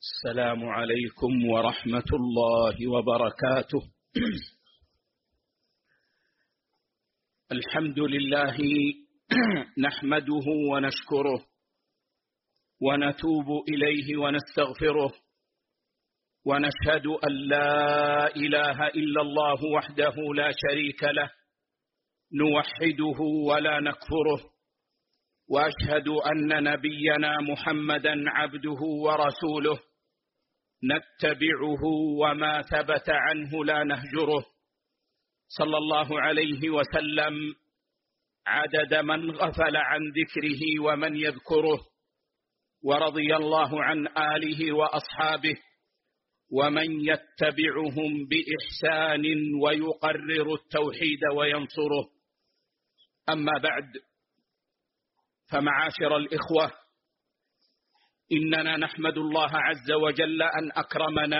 السلام عليكم ورحمة الله وبركاته. الحمد لله نحمده ونشكره ونتوب إليه ونستغفره، ونشهد أن لا إله إلا الله وحده لا شريك له نوحده ولا نكفره، وأشهد أن نبينا محمدا عبده ورسوله نتبعه وما ثبت عنه لا نهجره، صلى الله عليه وسلم عدد من غفل عن ذكره ومن يذكره، ورضي الله عن آله وأصحابه ومن يتبعهم بإحسان ويقرر التوحيد وينصره. أما بعد، فمعاشر الإخوة، إننا نحمد الله عز وجل أن أكرمنا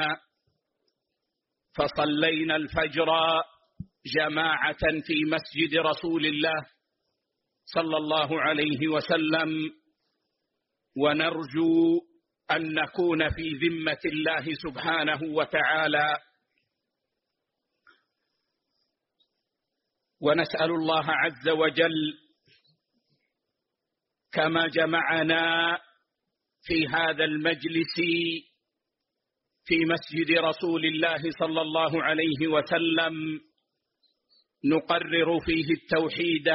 فصلينا الفجر جماعة في مسجد رسول الله صلى الله عليه وسلم، ونرجو أن نكون في ذمة الله سبحانه وتعالى، ونسأل الله عز وجل كما جمعنا في هذا المجلس في مسجد رسول الله صلى الله عليه وسلم نقرر فيه التوحيد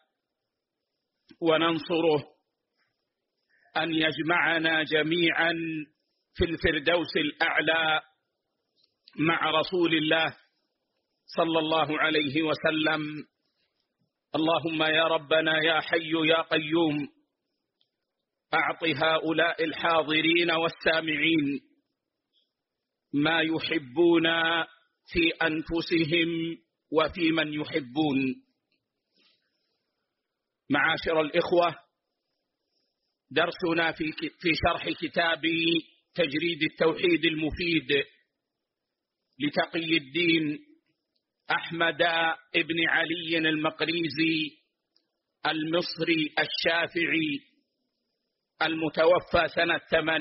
وننصره، أن يجمعنا جميعا في الفردوس الأعلى مع رسول الله صلى الله عليه وسلم. اللهم يا ربنا يا حي يا قيوم، أعط هؤلاء الحاضرين والسامعين ما يحبون في أنفسهم وفي من يحبون. معاشر الإخوة، درسنا في شرح كتاب تجريد التوحيد المفيد لتقي الدين أحمد ابن علي المقريزي المصري الشافعي المتوفى سنة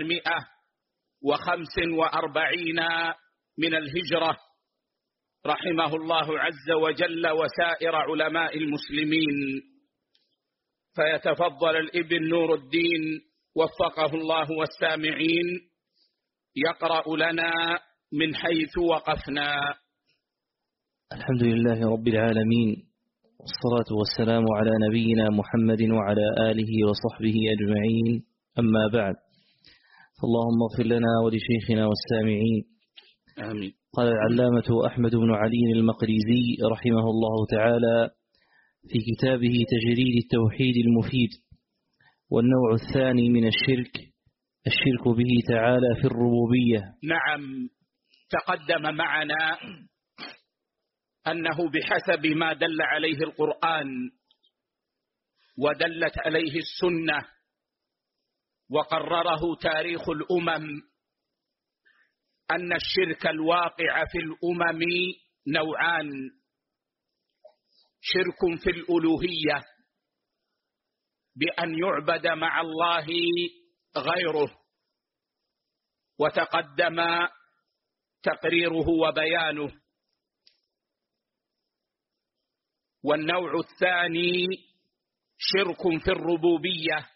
845 من الهجرة، رحمه الله عز وجل وسائر علماء المسلمين. فيتفضل الابن نور الدين وفقه الله والسامعين يقرأ لنا من حيث وقفنا. الحمد لله رب العالمين، والصلاة والسلام على نبينا محمد وعلى آله وصحبه أجمعين، أما بعد، فاللهم اغفر لنا ولشيخنا والسامعين. آمين. قال العلامة أحمد بن علي المقريزي رحمه الله تعالى في كتابه تجريد التوحيد المفيد: والنوع الثاني من الشرك به تعالى في الربوبية. نعم، تقدم معنا أنه بحسب ما دل عليه القرآن ودلت عليه السنة وقرره تاريخ الأمم أن الشرك الواقع في الأمم نوعان: شرك في الألوهية بأن يعبد مع الله غيره، وتقدم تقريره وبيانه. والنوع الثاني شرك في الربوبية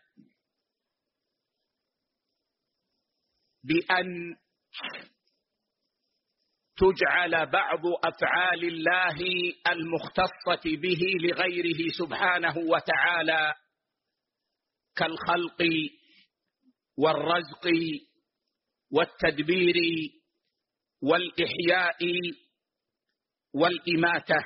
بأن تجعل بعض أفعال الله المختصة به لغيره سبحانه وتعالى، كالخلق والرزق والتدبير والإحياء والإماتة.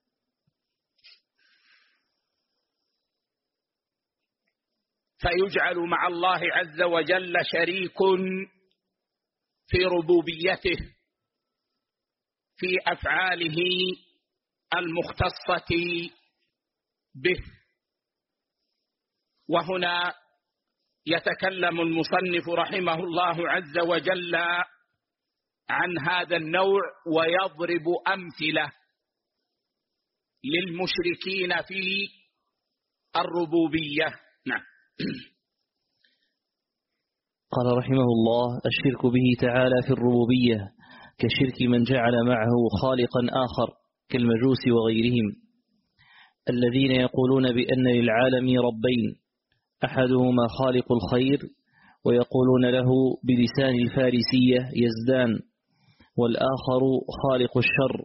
فيجعل مع الله عز وجل شريك في ربوبيته في أفعاله المختصة به. وهنا يتكلم المصنف رحمه الله عز وجل عن هذا النوع ويضرب أمثلة للمشركين في الربوبية. نعم. قال رحمه الله: الشرك به تعالى في الربوبية كشرك من جعل معه خالقا آخر كالمجوس وغيرهم، الذين يقولون بأن للعالم ربين، أحدهما خالق الخير ويقولون له بلسان الفارسية يزدان، والآخر خالق الشر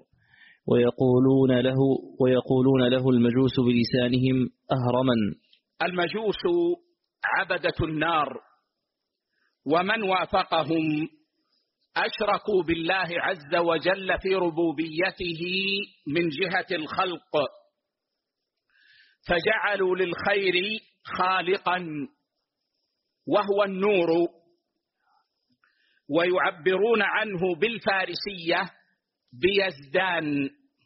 ويقولون له المجوس بلسانهم أهرمن. المجوس عبدة النار، ومن وافقهم أشركوا بالله عز وجل في ربوبيته من جهة الخلق، فجعلوا للخير خالقا وهو النور، ويعبرون عنه بالفارسية بيزدان،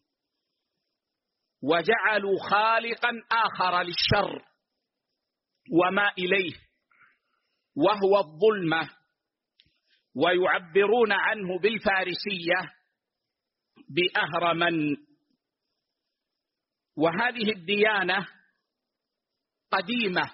وجعلوا خالقا آخر للشر وما إليه وهو الظلمة، ويعبرون عنه بالفارسية بأهرمن. وهذه الديانة قديمة،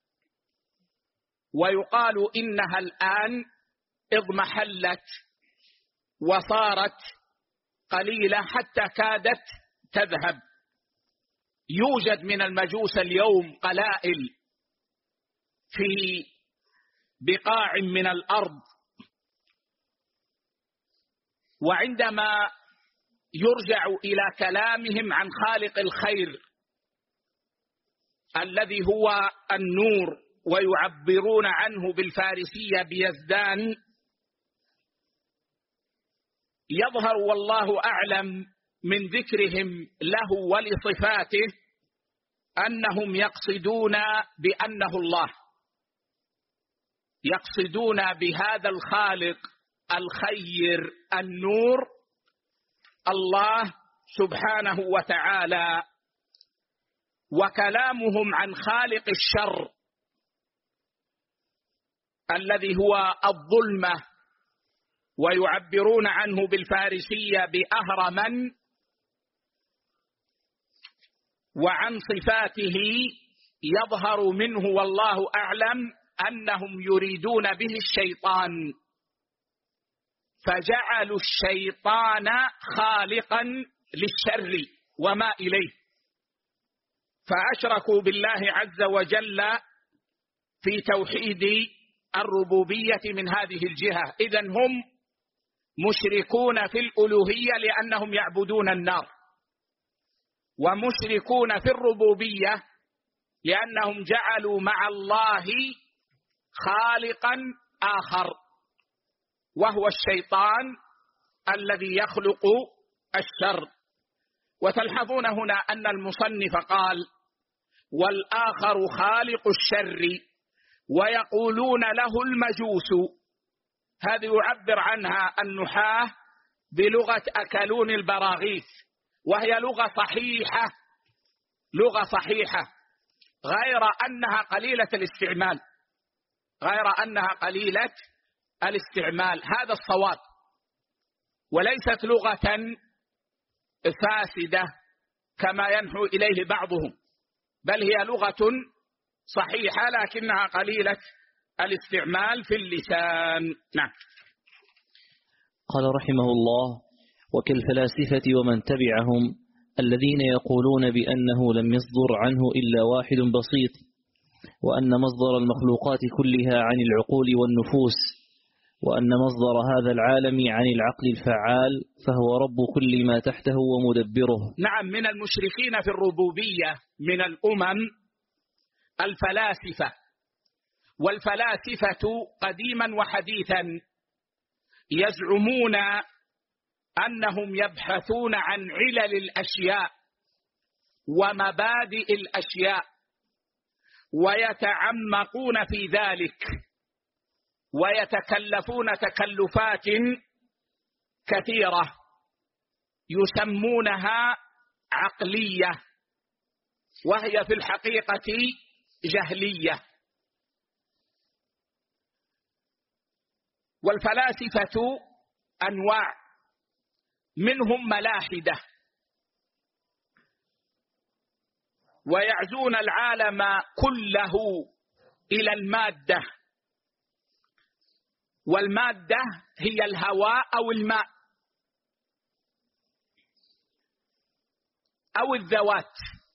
ويقال إنها الآن اضمحلت وصارت قليلة حتى كادت تذهب. يوجد من المجوس اليوم قلائل في بقاع من الأرض، وعندما يرجع إلى كلامهم عن خالق الخير الذي هو النور، ويعبرون عنه بالفارسية بيزدان، يظهر والله أعلم من ذكرهم له ولصفاته أنهم يقصدون بأنه الله، يقصدون بهذا الخالق الخير النور الله سبحانه وتعالى. وكلامهم عن خالق الشر الذي هو الظلمة، ويعبرون عنه بالفارسية بأهرمن، وعن صفاته يظهر منه والله أعلم أنهم يريدون به الشيطان، فجعلوا الشيطان خالقا للشر وما إليه، فأشركوا بالله عز وجل في توحيد الربوبية من هذه الجهة. إذن هم مشركون في الألوهية لأنهم يعبدون النار، ومشركون في الربوبية لأنهم جعلوا مع الله خالقا آخر وهو الشيطان الذي يخلق الشر. وتلحظون هنا أن المصنف قال: والآخر خالق الشر ويقولون له المجوس. هذه يعبر عنها النحاة بلغة أكلون البراغيث، وهي لغة صحيحة، لغة صحيحة، غير أنها قليلة الاستعمال، غير أنها قليلة الاستعمال، هذا الصواب، وليست لغة فاسدة كما ينحو إليه بعضهم، بل هي لغة صحيحة لكنها قليلة الاستعمال في اللسان. نعم. قال رحمه الله: وكالفلاسفة ومن تبعهم الذين يقولون بأنه لم يصدر عنه إلا واحد بسيط، وأن مصدر المخلوقات كلها عن العقول والنفوس، وأن مصدر هذا العالم عن العقل الفعال، فهو رب كل ما تحته ومدبره. نعم، من المشركين في الربوبية من الأمم الفلاسفة، والفلاسفة قديما وحديثا يزعمون أنهم يبحثون عن علل الأشياء ومبادئ الأشياء، ويتعمقون في ذلك، ويتكلفون تكلفات كثيرة يسمونها عقلية، وهي في الحقيقة جهلية. والفلاسفة أنواع، منهم ملاحدة ويعزون العالم كله إلى المادة، والمادة هي الهواء أو الماء أو الذوات.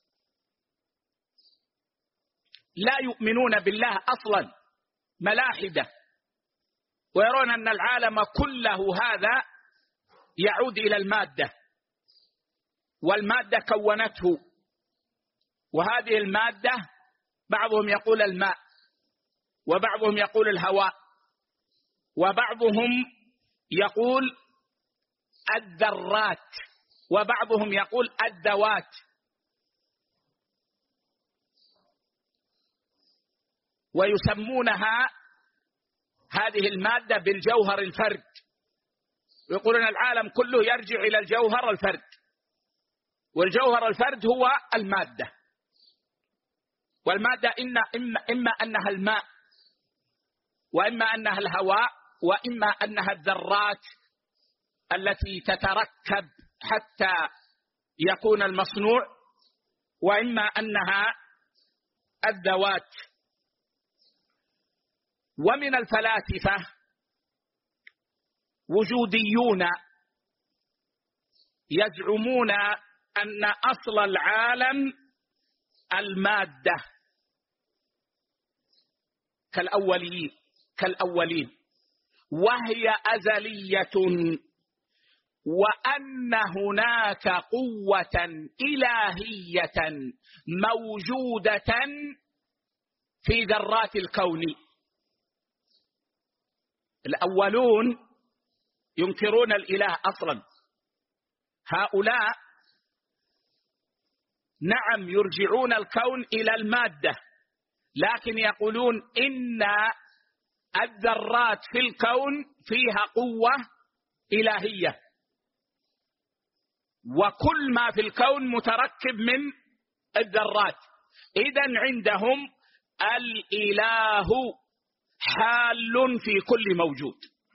لا يؤمنون بالله أصلا، ملاحدة، ويرون أن العالم كله هذا يعود إلى المادة، والمادة كونته، وهذه المادة بعضهم يقول الماء، وبعضهم يقول الهواء، وبعضهم يقول الذرات، وبعضهم يقول الذوات. ويسمونها هذه المادة بالجوهر الفرد، ويقولون العالم كله يرجع إلى الجوهر الفرد، والجوهر الفرد هو المادة. والمادة إما أنها الماء، وإما أنها الهواء، وإما أنها الذرات التي تتركب حتى يكون المصنوع، وإما أنها الذوات. ومن الفلاسفة وجوديون يزعمون أن أصل العالم المادة كالأولين، وهي أزلية، وأن هناك قوة إلهية موجودة في ذرات الكون. الأولون ينكرون الإله أصلا، هؤلاء نعم يرجعون الكون إلى المادة، لكن يقولون إن الذرات في الكون فيها قوة إلهية، وكل ما في الكون متركب من الذرات. إذن عندهم الإله حال في كل موجود،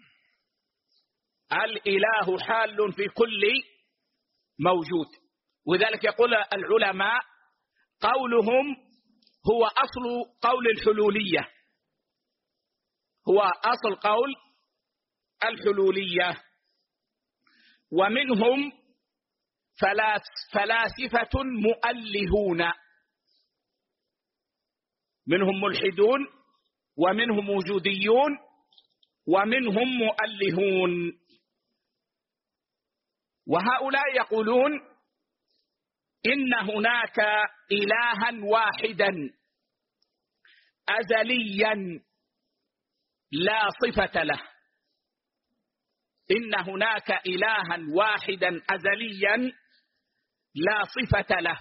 الإله حال في كل موجود. وذلك يقول العلماء قولهم هو أصل قول الحلولية، هو أصل قول الحلولية. ومنهم فلاسفة مؤلهون، منهم ملحدون، ومنهم وجوديون، ومنهم مؤلهون. وهؤلاء يقولون إن هناك إلها واحدا أزليا لا صفة له، إن هناك إلها واحدا أزليا لا صفة له،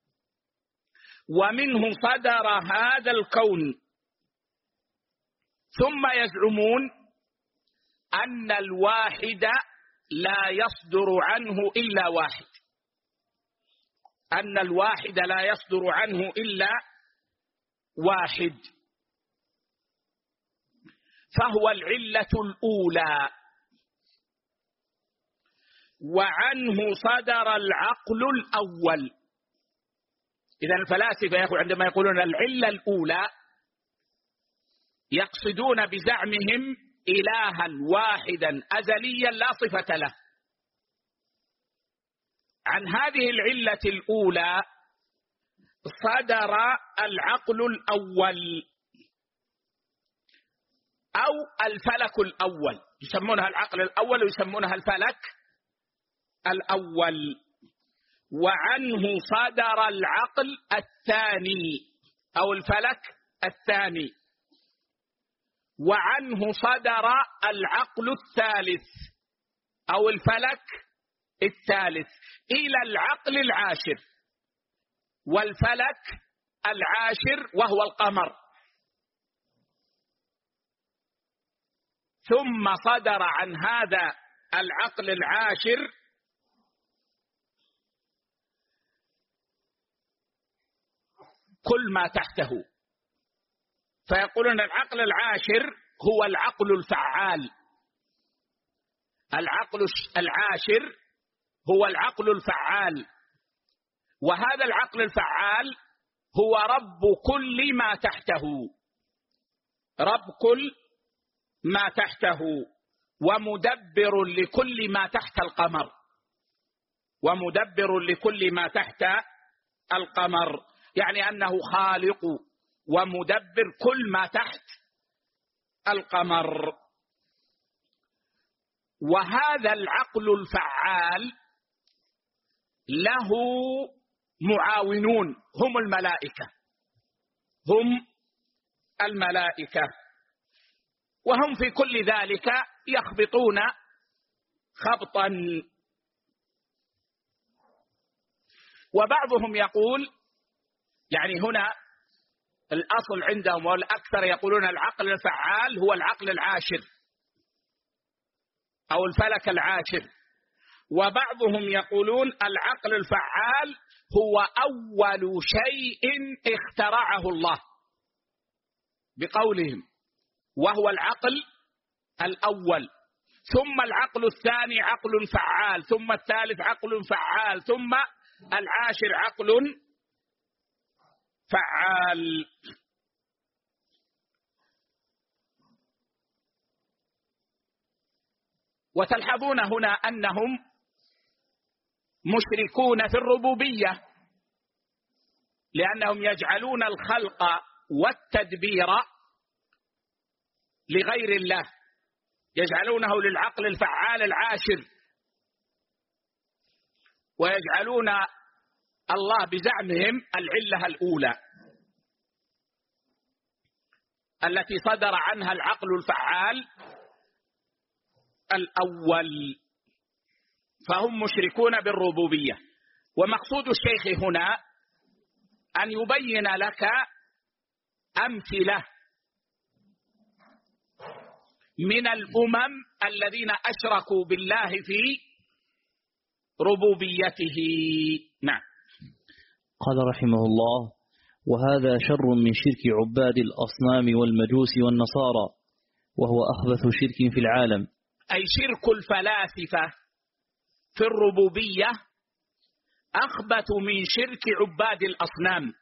ومنه صدر هذا الكون. ثم يزعمون أن الواحد لا يصدر عنه إلا واحد، أن الواحد لا يصدر عنه إلا واحد، فهو العلة الأولى، وعنه صدر العقل الأول. إذن الفلاسفة عندما يقولون العلة الأولى يقصدون بزعمهم إلها واحدا أزليا لا صفة له. عن هذه العلة الأولى صدر العقل الأول أو الفلك الأول، يسمونها العقل الأول ويسمونها الفلك الأول. وعنه صدر العقل الثاني أو الفلك الثاني، وعنه صدر العقل الثالث أو الفلك الثالث إلى العقل العاشر، والفلك العاشر وهو القمر. ثم صدر عن هذا العقل العاشر كل ما تحته، فيقولون العقل العاشر هو العقل الفعال، العقل العاشر هو العقل الفعال، وهذا العقل الفعال هو رب كل ما تحته، رب كل ما تحته ومدبر لكل ما تحت القمر، ومدبر لكل ما تحت القمر، يعني أنه خالق ومدبر كل ما تحت القمر. وهذا العقل الفعال له معاونون هم الملائكة، هم الملائكة، وهم في كل ذلك يخبطون خبطا. وبعضهم يقول يعني هنا الأصل عندهم والأكثر يقولون العقل الفعال هو العقل العاشر أو الفلك العاشر، وبعضهم يقولون العقل الفعال هو أول شيء اخترعه الله بقولهم، وهو العقل الأول، ثم العقل الثاني عقل فعال، ثم الثالث عقل فعال، ثم العاشر عقل فعال. وتلحظون هنا أنهم مشركون في الربوبية، لأنهم يجعلون الخلق والتدبير لغير الله، يجعلونه للعقل الفعال العاشر، ويجعلون الله بزعمهم العلة الأولى التي صدر عنها العقل الفعال الأول، فهم مشركون بالربوبية. ومقصود الشيخ هنا أن يبين لك أمثلة من الأمم الذين أشركوا بالله في ربوبيته. نعم. قال رحمه الله: وهذا شر من شرك عباد الأصنام والمجوس والنصارى، وهو أخبث شرك في العالم. أي شرك الفلاسفة في الربوبية أخبث من شرك عباد الأصنام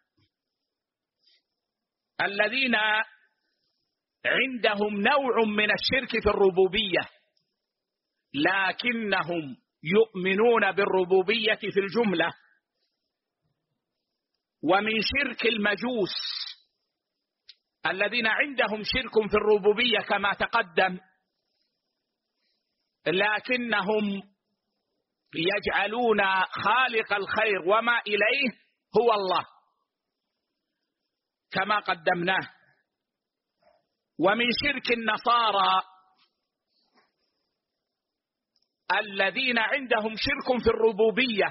الذين عندهم نوع من الشرك في الربوبية، لكنهم يؤمنون بالربوبية في الجملة. ومن شرك المجوس الذين عندهم شرك في الربوبية كما تقدم، لكنهم يجعلون خالق الخير وما إليه هو الله كما قدمناه. ومن شرك النصارى الذين عندهم شرك في الربوبية،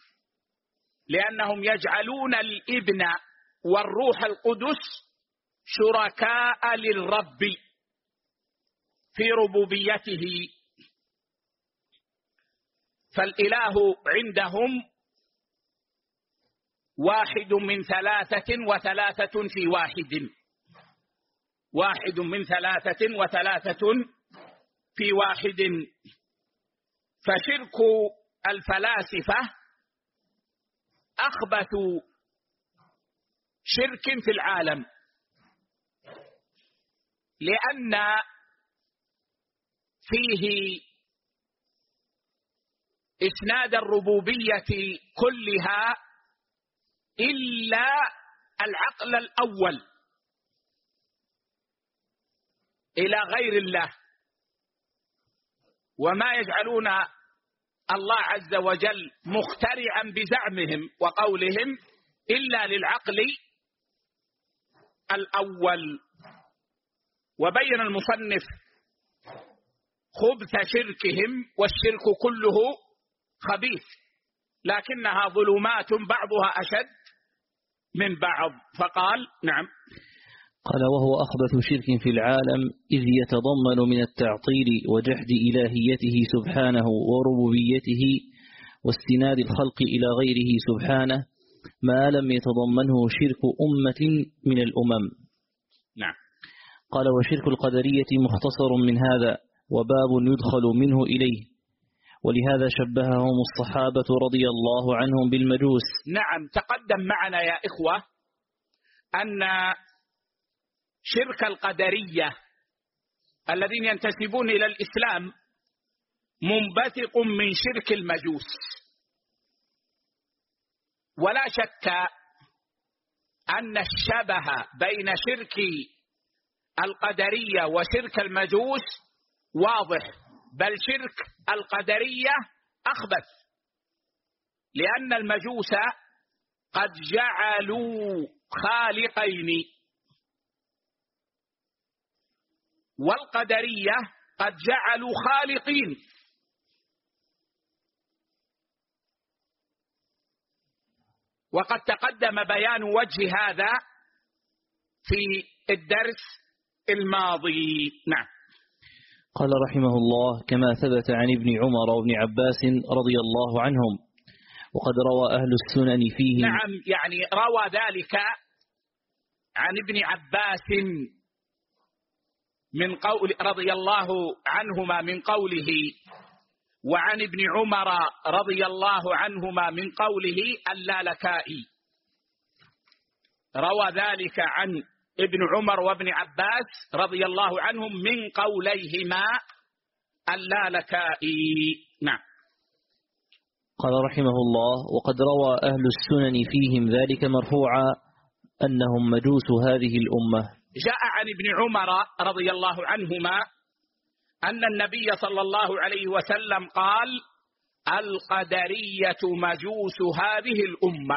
لأنهم يجعلون الابن والروح القدس شركاء للرب في ربوبيته، فالإله عندهم واحد من ثلاثة وثلاثة في واحد، واحد من ثلاثة وثلاثة في واحد. فشرك الفلاسفة أخبث شرك في العالم، لأن فيه إسناد الربوبية كلها إلا العقل الأول إلى غير الله، وما يجعلون الله عز وجل مخترعا بزعمهم وقولهم إلا للعقل الأول. وبين المصنف خبث شركهم، والشرك كله خبيث، لكنها ظلمات بعضها أشد من بعض. فقال: نعم. قال: وهو أخبث شرك في العالم، إذ يتضمن من التعطيل وجحد إلهيته سبحانه وربوبيته واستناد الخلق إلى غيره سبحانه ما لم يتضمنه شرك أمة من الأمم. نعم. قال: وشرك القدرية مختصر من هذا، وباب يدخل منه إليه، ولهذا شبههم الصحابة رضي الله عنهم بالمجوس. نعم، تقدم معنا يا إخوة أن شرك القدرية الذين ينتسبون إلى الإسلام منبثق من شرك المجوس. ولا شك أن الشبه بين شرك القدرية وشرك المجوس واضح، بل شرك القدرية أخبث، لأن المجوس قد جعلوا خالقين، والقدرية قد جعلوا خالقين. وقد تقدم بيان وجه هذا في الدرس الماضي. نعم. قال رحمه الله: كما ثبت عن ابن عمر وابن عباس رضي الله عنهم، وقد روى أهل السنن فيه. نعم، يعني روى ذلك عن ابن عباس من قول رضي الله عنهما من قوله، وعن ابن عمر رضي الله عنهما من قوله اللالكائي. روى ذلك عن ابن عمر وابن عباس رضي الله عنهم من قوليهما اللالكائي. نعم. قال رحمه الله: وقد روى أهل السنن فيهم ذلك مرفوعا أنهم مجوس هذه الأمة. جاء عن ابن عمر رضي الله عنهما أن النبي صلى الله عليه وسلم قال: القدرية مجوس هذه الأمة.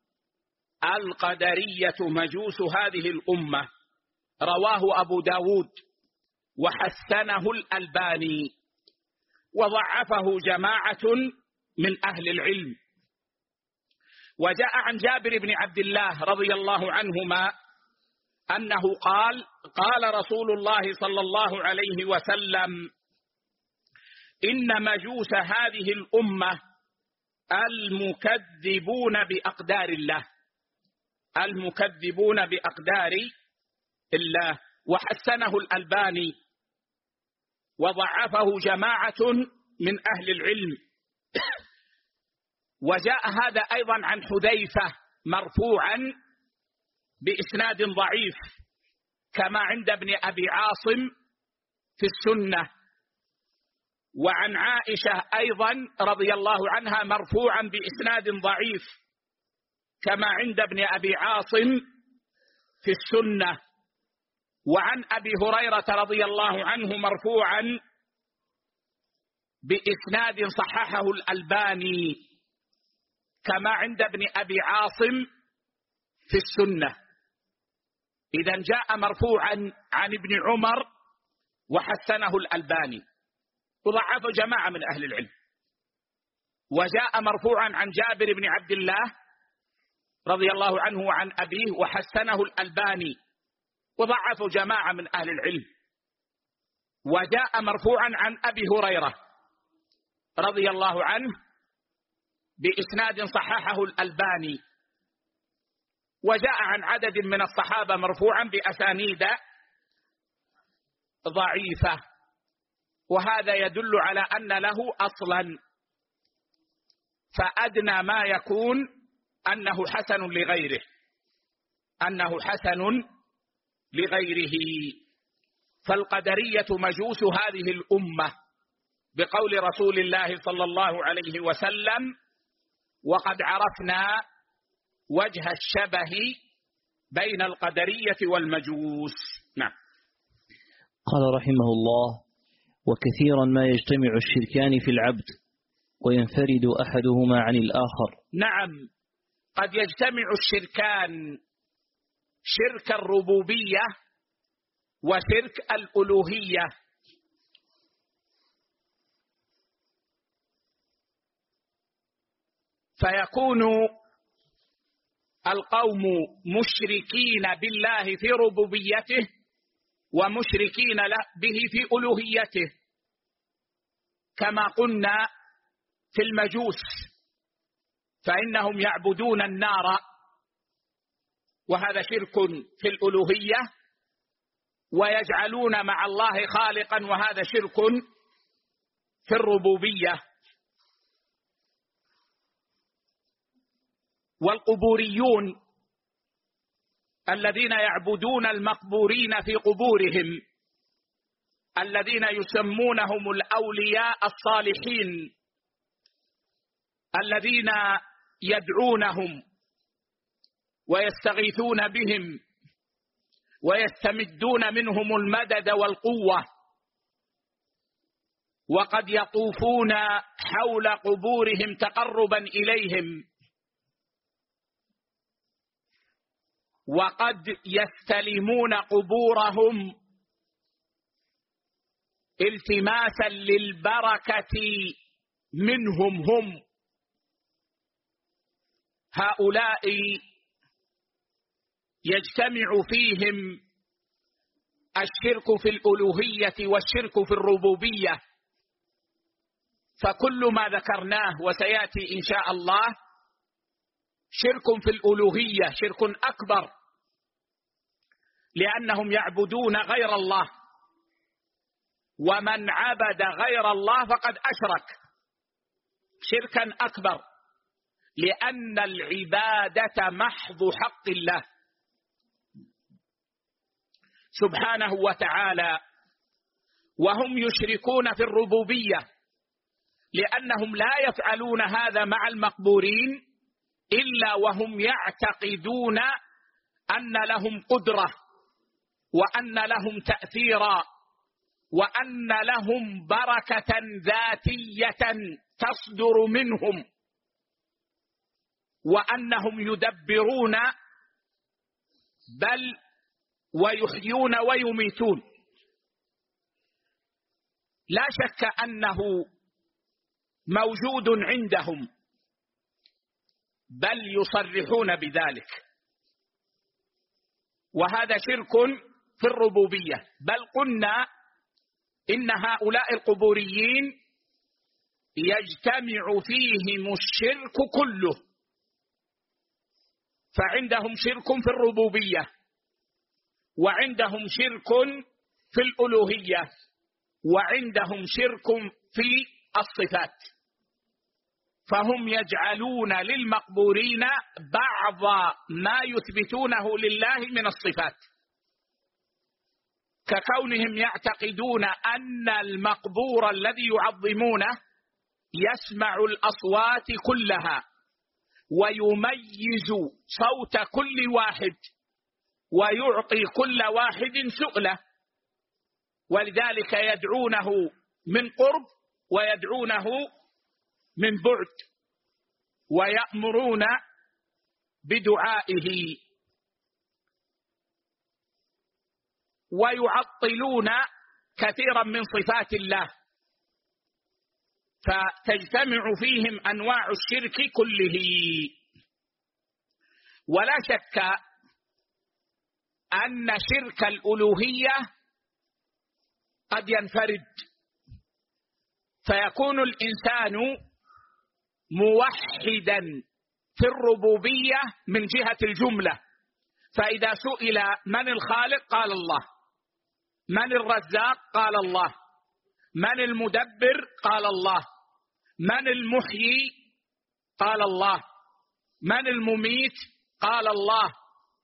القدرية مجوس هذه الأمة. رواه أبو داود وحسنه الألباني، وضعفه جماعة من أهل العلم. وجاء عن جابر بن عبد الله رضي الله عنهما أنه قال: قال رسول الله صلى الله عليه وسلم: إن مجوس هذه الأمة المكذبون بأقدار الله. المكذبون بأقدار الله. وحسنه الألباني وضعفه جماعة من أهل العلم. وجاء هذا أيضا عن حذيفة مرفوعا بإسناد ضعيف، كما عند ابن أبي عاصم في السنة. وعن عائشة أيضا رضي الله عنها مرفوعا بإسناد ضعيف، كما عند ابن أبي عاصم في السنة. وعن أبي هريرة رضي الله عنه مرفوعا بإسناد صححه الألباني، كما عند ابن أبي عاصم في السنة. إذن جاء مرفوعا عن ابن عمر وحسنه الألباني، وضعف جماعة من أهل العلم. وجاء مرفوعا عن جابر بن عبد الله رضي الله عنه وعن أبيه وحسنه الألباني، وضعف جماعة من أهل العلم. وجاء مرفوعا عن أبي هريرة رضي الله عنه بإسناد صححه الألباني. وجاء عن عدد من الصحابة مرفوعا بأسانيد ضعيفة. وهذا يدل على أن له أصلا، فأدنى ما يكون أنه حسن لغيره، أنه حسن لغيره. فالقدرية مجوس هذه الأمة بقول رسول الله صلى الله عليه وسلم: وقد عرفنا وجه الشبه بين القدرية والمجوس. نعم. قال رحمه الله: وكثيرا ما يجتمع الشركان في العبد وينفرد أحدهما عن الآخر. نعم، قد يجتمع الشركان، شرك الربوبية وشرك الألوهية. فيكون القوم مشركين بالله في ربوبيته ومشركين به في ألوهيته، كما قلنا في المجوس، فإنهم يعبدون النار، وهذا شرك في الألوهية، ويجعلون مع الله خالقا، وهذا شرك في الربوبية. والقبوريون الذين يعبدون المقبورين في قبورهم الذين يسمونهم الأولياء الصالحين الذين يدعونهم ويستغيثون بهم ويستمدون منهم المدد والقوة، وقد يطوفون حول قبورهم تقربا إليهم، وقد يستلمون قبورهم التماسا للبركة منهم هم. هؤلاء يجتمع فيهم الشرك في الألوهية والشرك في الربوبية، فكل ما ذكرناه وسيأتي إن شاء الله شرك في الألوهية، شرك أكبر، لأنهم يعبدون غير الله، ومن عبد غير الله فقد أشرك شركا أكبر، لأن العبادة محض حق الله سبحانه وتعالى، وهم يشركون في الربوبية لأنهم لا يفعلون هذا مع المقبورين إلا وهم يعتقدون أن لهم قدرة وأن لهم تأثيرا وأن لهم بركة ذاتية تصدر منهم، وأنهم يدبرون بل ويحيون ويميتون. لا شك أنه موجود عندهم، بل يصرحون بذلك، وهذا شرك في الربوبية. بل قلنا إن هؤلاء القبوريين يجتمع فيهم الشرك كله، فعندهم شرك في الربوبية، وعندهم شرك في الألوهية، وعندهم شرك في الصفات، فهم يجعلون للمقبورين بعض ما يثبتونه لله من الصفات، ككونهم يعتقدون أن المقبور الذي يعظمونه يسمع الأصوات كلها ويميز صوت كل واحد ويعطي كل واحد سؤله، ولذلك يدعونه من قرب ويدعونه من بعد ويأمرون بدعائه، ويعطلون كثيرا من صفات الله، فتجتمع فيهم أنواع الشرك كله. ولا شك أن شرك الألوهية قد ينفرد، فيكون الإنسان موحدا في الربوبية من جهة الجملة، فإذا سئل من الخالق قال الله، من الرزاق قال الله، من المدبر قال الله، من المحيي قال الله، من المميت قال الله،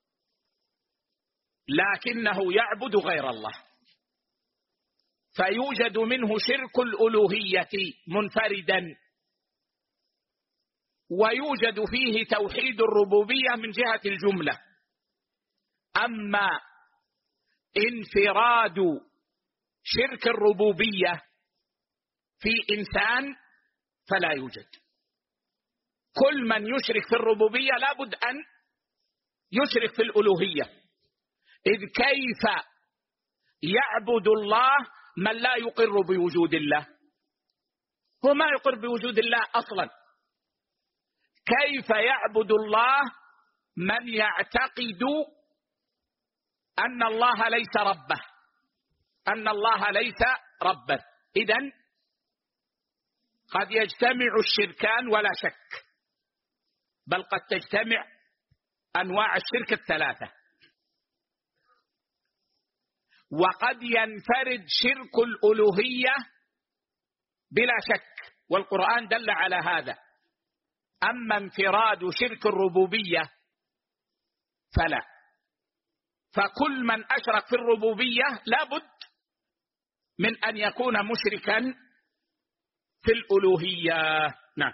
لكنه يعبد غير الله، فيوجد منه شرك الألوهية منفردا، ويوجد فيه توحيد الربوبية من جهة الجملة. أما انفراد شرك الربوبية في إنسان فلا يوجد. كل من يشرك في الربوبية لابد أن يشرك في الألوهية، إذ كيف يعبد الله من لا يقر بوجود الله؟ هو ما يقر بوجود الله أصلا، كيف يعبد الله من يعتقد أن الله ليس ربه، أن الله ليس ربه؟ إذن قد يجتمع الشركان ولا شك، بل قد تجتمع أنواع الشرك الثلاثة، وقد ينفرد شرك الألوهية بلا شك، والقرآن دل على هذا. أما انفراد شرك الربوبية فلا، فكل من أشرك في الربوبية لابد من أن يكون مشركا في الألوهية. نعم.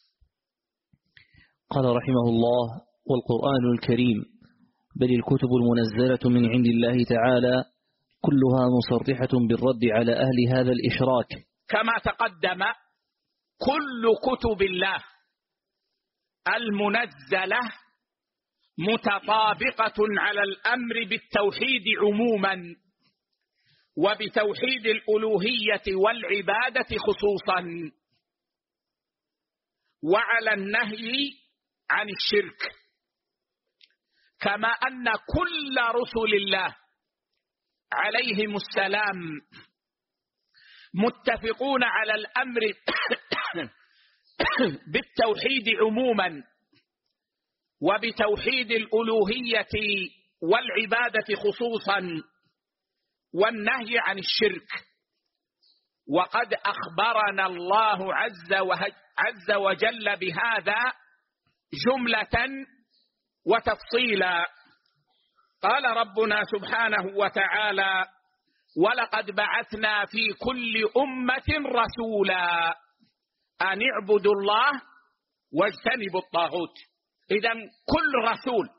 قال رحمه الله: والقرآن الكريم بل الكتب المنزلة من عند الله تعالى كلها مصرحة بالرد على أهل هذا الإشراك. كما تقدم كل كتب الله المنزلة متطابقة على الأمر بالتوحيد عموما وبتوحيد الألوهية والعبادة خصوصا، وعلى النهي عن الشرك، كما أن كل رسل الله عليهم السلام متفقون على الأمر بالتوحيد عموما وبتوحيد الألوهية والعبادة خصوصا والنهي عن الشرك. وقد أخبرنا الله عز وجل بهذا جملة وتفصيلا. قال ربنا سبحانه وتعالى: ولقد بعثنا في كل أمة رسولا أن اعبدوا الله واجتنبوا الطاغوت. إذن كل رسول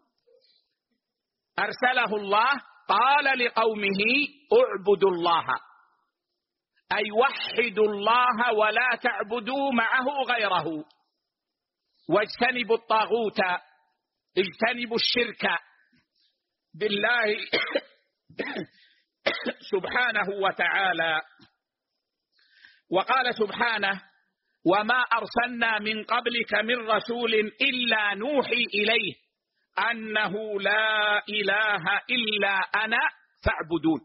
أرسله الله قال لقومه اعبدوا الله، أي وحدوا الله ولا تعبدوا معه غيره، واجتنبوا الطاغوت، اجتنبوا الشرك بالله سبحانه وتعالى. وقال سبحانه: وما أرسلنا من قبلك من رسول إلا نوحي إليه أنه لا إله إلا أنا فاعبدون.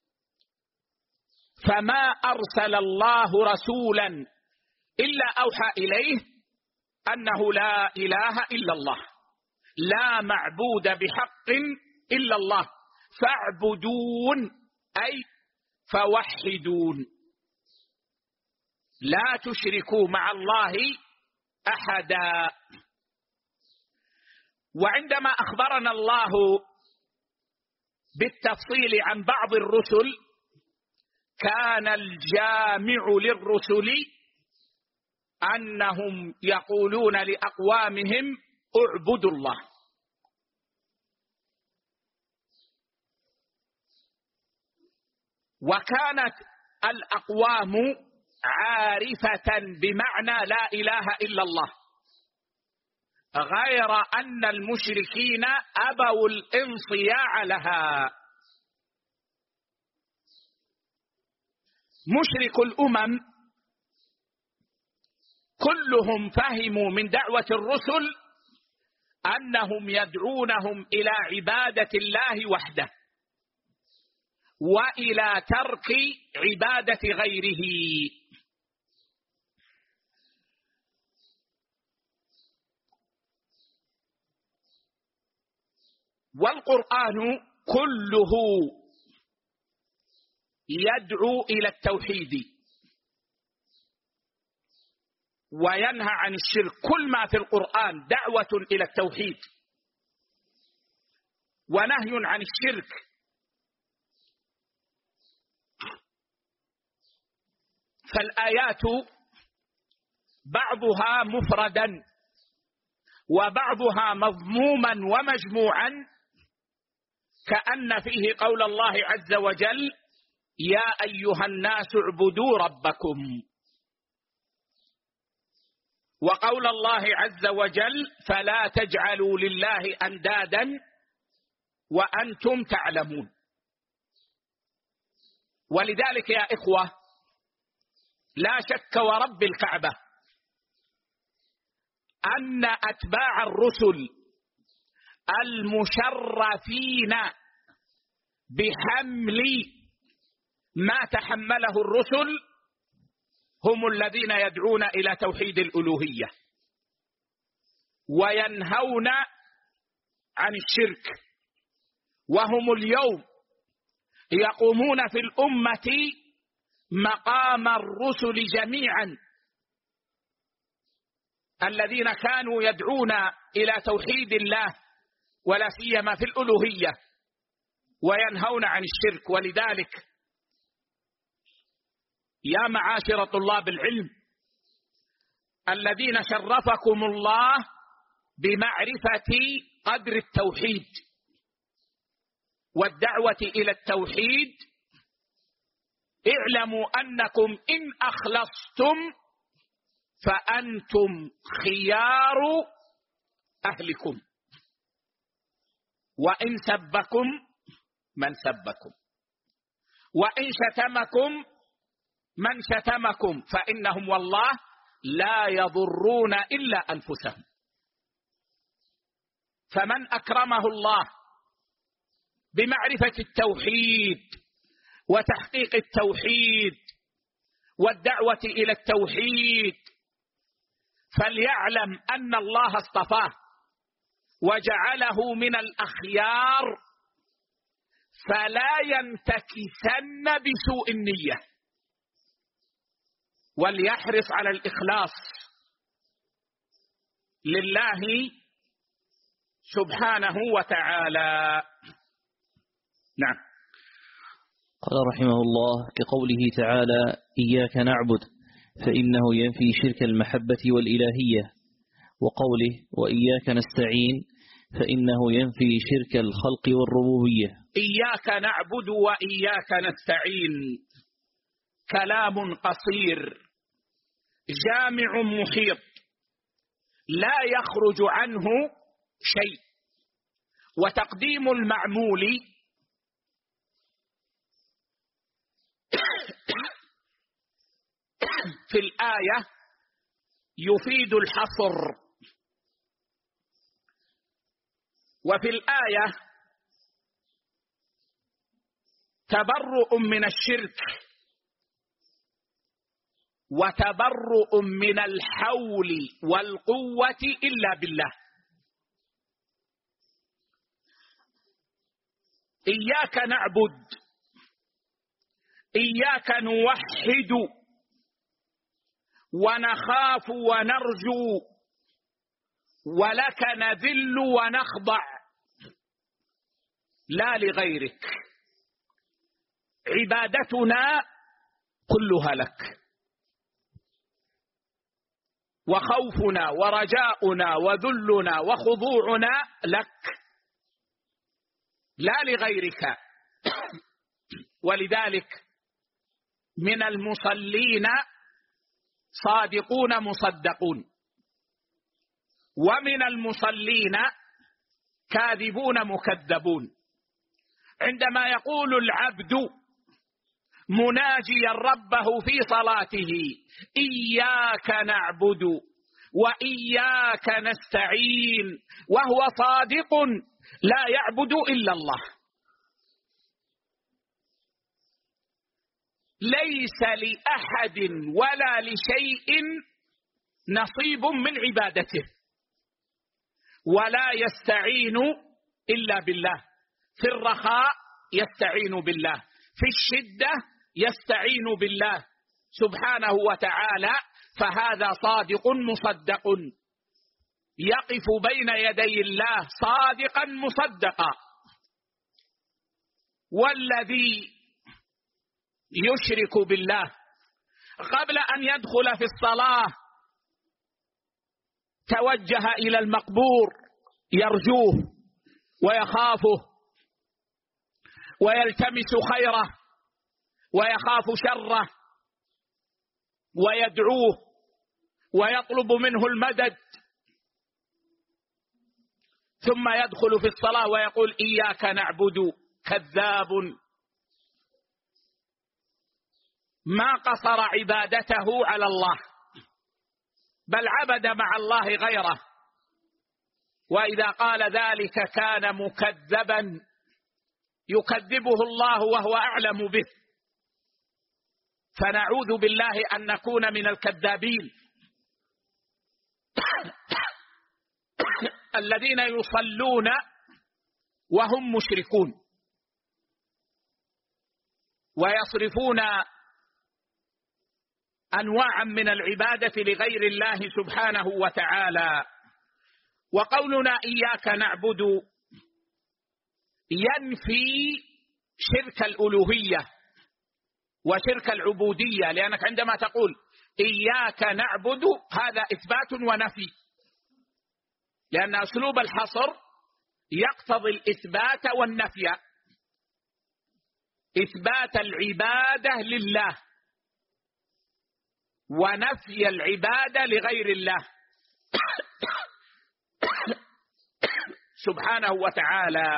فما أرسل الله رسولا إلا أوحى إليه أنه لا إله إلا الله، لا معبود بحق إلا الله، فاعبدون أي فوحدون، لا تشركوا مع الله أحدا. وعندما أخبرنا الله بالتفصيل عن بعض الرسل كان الجامع للرسل أنهم يقولون لأقوامهم اعبدوا الله. وكانت الأقوام عارفة بمعنى لا إله إلا الله، غير أن المشركين أبوا الانصياع لها. مشرك الأمم كلهم فهموا من دعوة الرسل أنهم يدعونهم إلى عبادة الله وحده وإلى ترك عبادة غيره. والقرآن كله يدعو إلى التوحيد وينهى عن الشرك. كل ما في القرآن دعوة إلى التوحيد ونهي عن الشرك. فالآيات بعضها مفردا وبعضها مضموما ومجموعا، كأن فيه قول الله عز وجل: يا أيها الناس اعبدوا ربكم، وقول الله عز وجل: فلا تجعلوا لله أندادا وأنتم تعلمون. ولذلك يا إخوة لا شك ورب الكعبة أن أتباع الرسل المشرفين بحمل ما تحمله الرسل هم الذين يدعون إلى توحيد الألوهية وينهون عن الشرك، وهم اليوم يقومون في الأمة مقام الرسل جميعا الذين كانوا يدعون إلى توحيد الله ولا سيما في الألوهية وينهون عن الشرك. ولذلك يا معاشر طلاب العلم الذين شرفكم الله بمعرفة قدر التوحيد والدعوة إلى التوحيد، اعلموا أنكم إن أخلصتم فأنتم خيار أهلكم، وإن سبكم من سبكم، وإن شتمكم من شتمكم، فإنهم والله لا يضرون إلا أنفسهم. فمن أكرمه الله بمعرفة التوحيد وتحقيق التوحيد والدعوة إلى التوحيد فليعلم أن الله اصطفاه وجعله من الأخيار، فلا ينتكسن بسوء النية، وليحرص على الإخلاص لله سبحانه وتعالى. نعم. قال رحمه الله كقوله تعالى إياك نعبد، فإنه ينفي شرك المحبة والإلهية، وقوله وإياك نستعين فإنه ينفي شرك الخلق والربوبية. إياك نعبد وإياك نستعين كلام قصير جامع محيط لا يخرج عنه شيء، وتقديم المعمول في الآية يفيد الحصر، وفي الآية تبرؤ من الشرك وتبرؤ من الحول والقوة إلا بالله. إياك نعبد، إياك نوحد ونخاف ونرجو، ولك نذل ونخضع لا لغيرك، عبادتنا كلها لك، وخوفنا ورجاؤنا وذلنا وخضوعنا لك لا لغيرك. ولذلك من المصلين صادقون مصدقون، ومن المصلين كاذبون مكذبون. عندما يقول العبد مناجيا ربه في صلاته إياك نعبد وإياك نستعين وهو صادق لا يعبد إلا الله، ليس لأحد ولا لشيء نصيب من عبادته، ولا يستعين إلا بالله، في الرخاء يستعين بالله، في الشدة يستعين بالله سبحانه وتعالى، فهذا صادق مصدق يقف بين يدي الله صادقا مصدقا. والذي يشرك بالله قبل أن يدخل في الصلاة توجه إلى المقبور يرجوه ويخافه ويلتمس خيره ويخاف شره ويدعوه ويطلب منه المدد، ثم يدخل في الصلاة ويقول إياك نعبد. كذاب، ما قصر عبادته على الله، بل عبد مع الله غيره، وإذا قال ذلك كان مكذبا يكذبه الله وهو أعلم به. فنعوذ بالله أن نكون من الكذابين الذين يصلون وهم مشركون ويصرفون أنواعا من العبادة لغير الله سبحانه وتعالى. وقولنا إياك نعبد ينفي شرك الألوهية وشرك العبودية، لأنك عندما تقول إياك نعبد هذا إثبات ونفي، لأن أسلوب الحصر يقتضي الإثبات والنفي، إثبات العبادة لله ونفي العبادة لغير الله سبحانه وتعالى.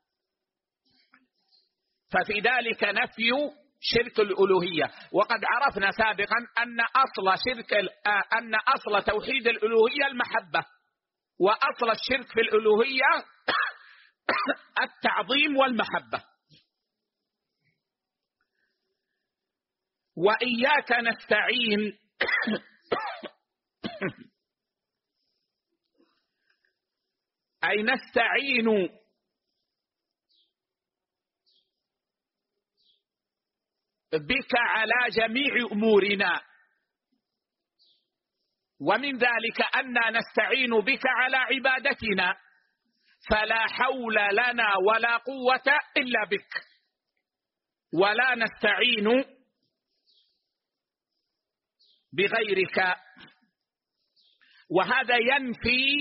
ففي ذلك نفي شرك الألوهية. وقد عرفنا سابقا أن أصل توحيد الألوهية المحبة، وأصل الشرك في الألوهية التعظيم والمحبة. وإياك نستعين أي نستعين بك على جميع أمورنا، ومن ذلك أننا نستعين بك على عبادتنا، فلا حول لنا ولا قوة إلا بك، ولا نستعين بغيرك. وهذا ينفي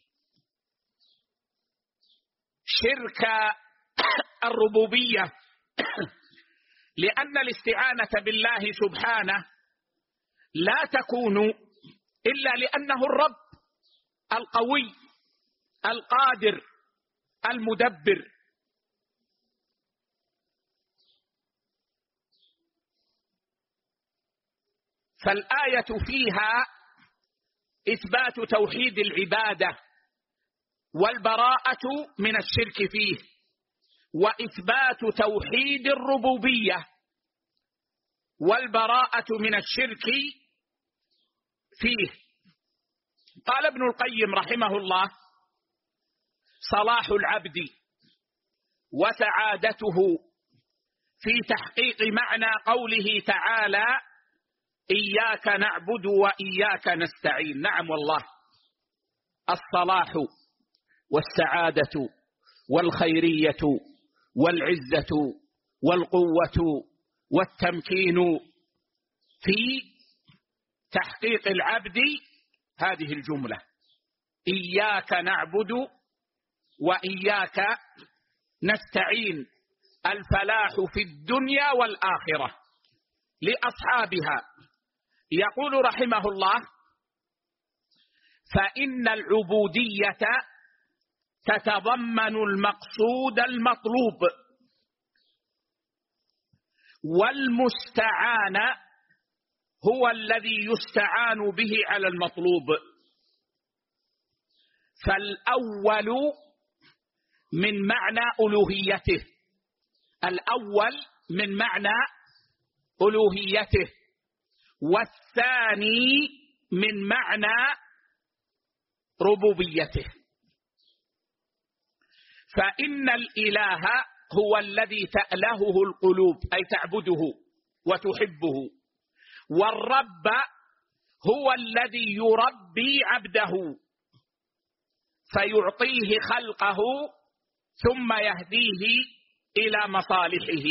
شرك الربوبية، لأن الاستعانة بالله سبحانه لا تكون إلا لأنه الرب القوي القادر المدبر. فالآية فيها إثبات توحيد العبادة والبراءة من الشرك فيه، وإثبات توحيد الربوبية والبراءة من الشرك فيه. قال ابن القيم رحمه الله: صلاح العبد وسعادته في تحقيق معنى قوله تعالى: إياك نعبد وإياك نستعين. نعم والله، الصلاح والسعادة والخيرية والعزة والقوة والتمكين في تحقيق العبد هذه الجملة: إياك نعبد وإياك نستعين، الفلاح في الدنيا والآخرة لأصحابها. يقول رحمه الله: فإن العبودية تتضمن المقصود المطلوب، والمستعان هو الذي يستعان به على المطلوب. فالأول من معنى ألوهيته، الأول من معنى ألوهيته، والثاني من معنى ربوبيته. فإن الإله هو الذي تألهه القلوب، أي تعبده وتحبه، والرب هو الذي يربي عبده فيعطيه خلقه ثم يهديه إلى مصالحه.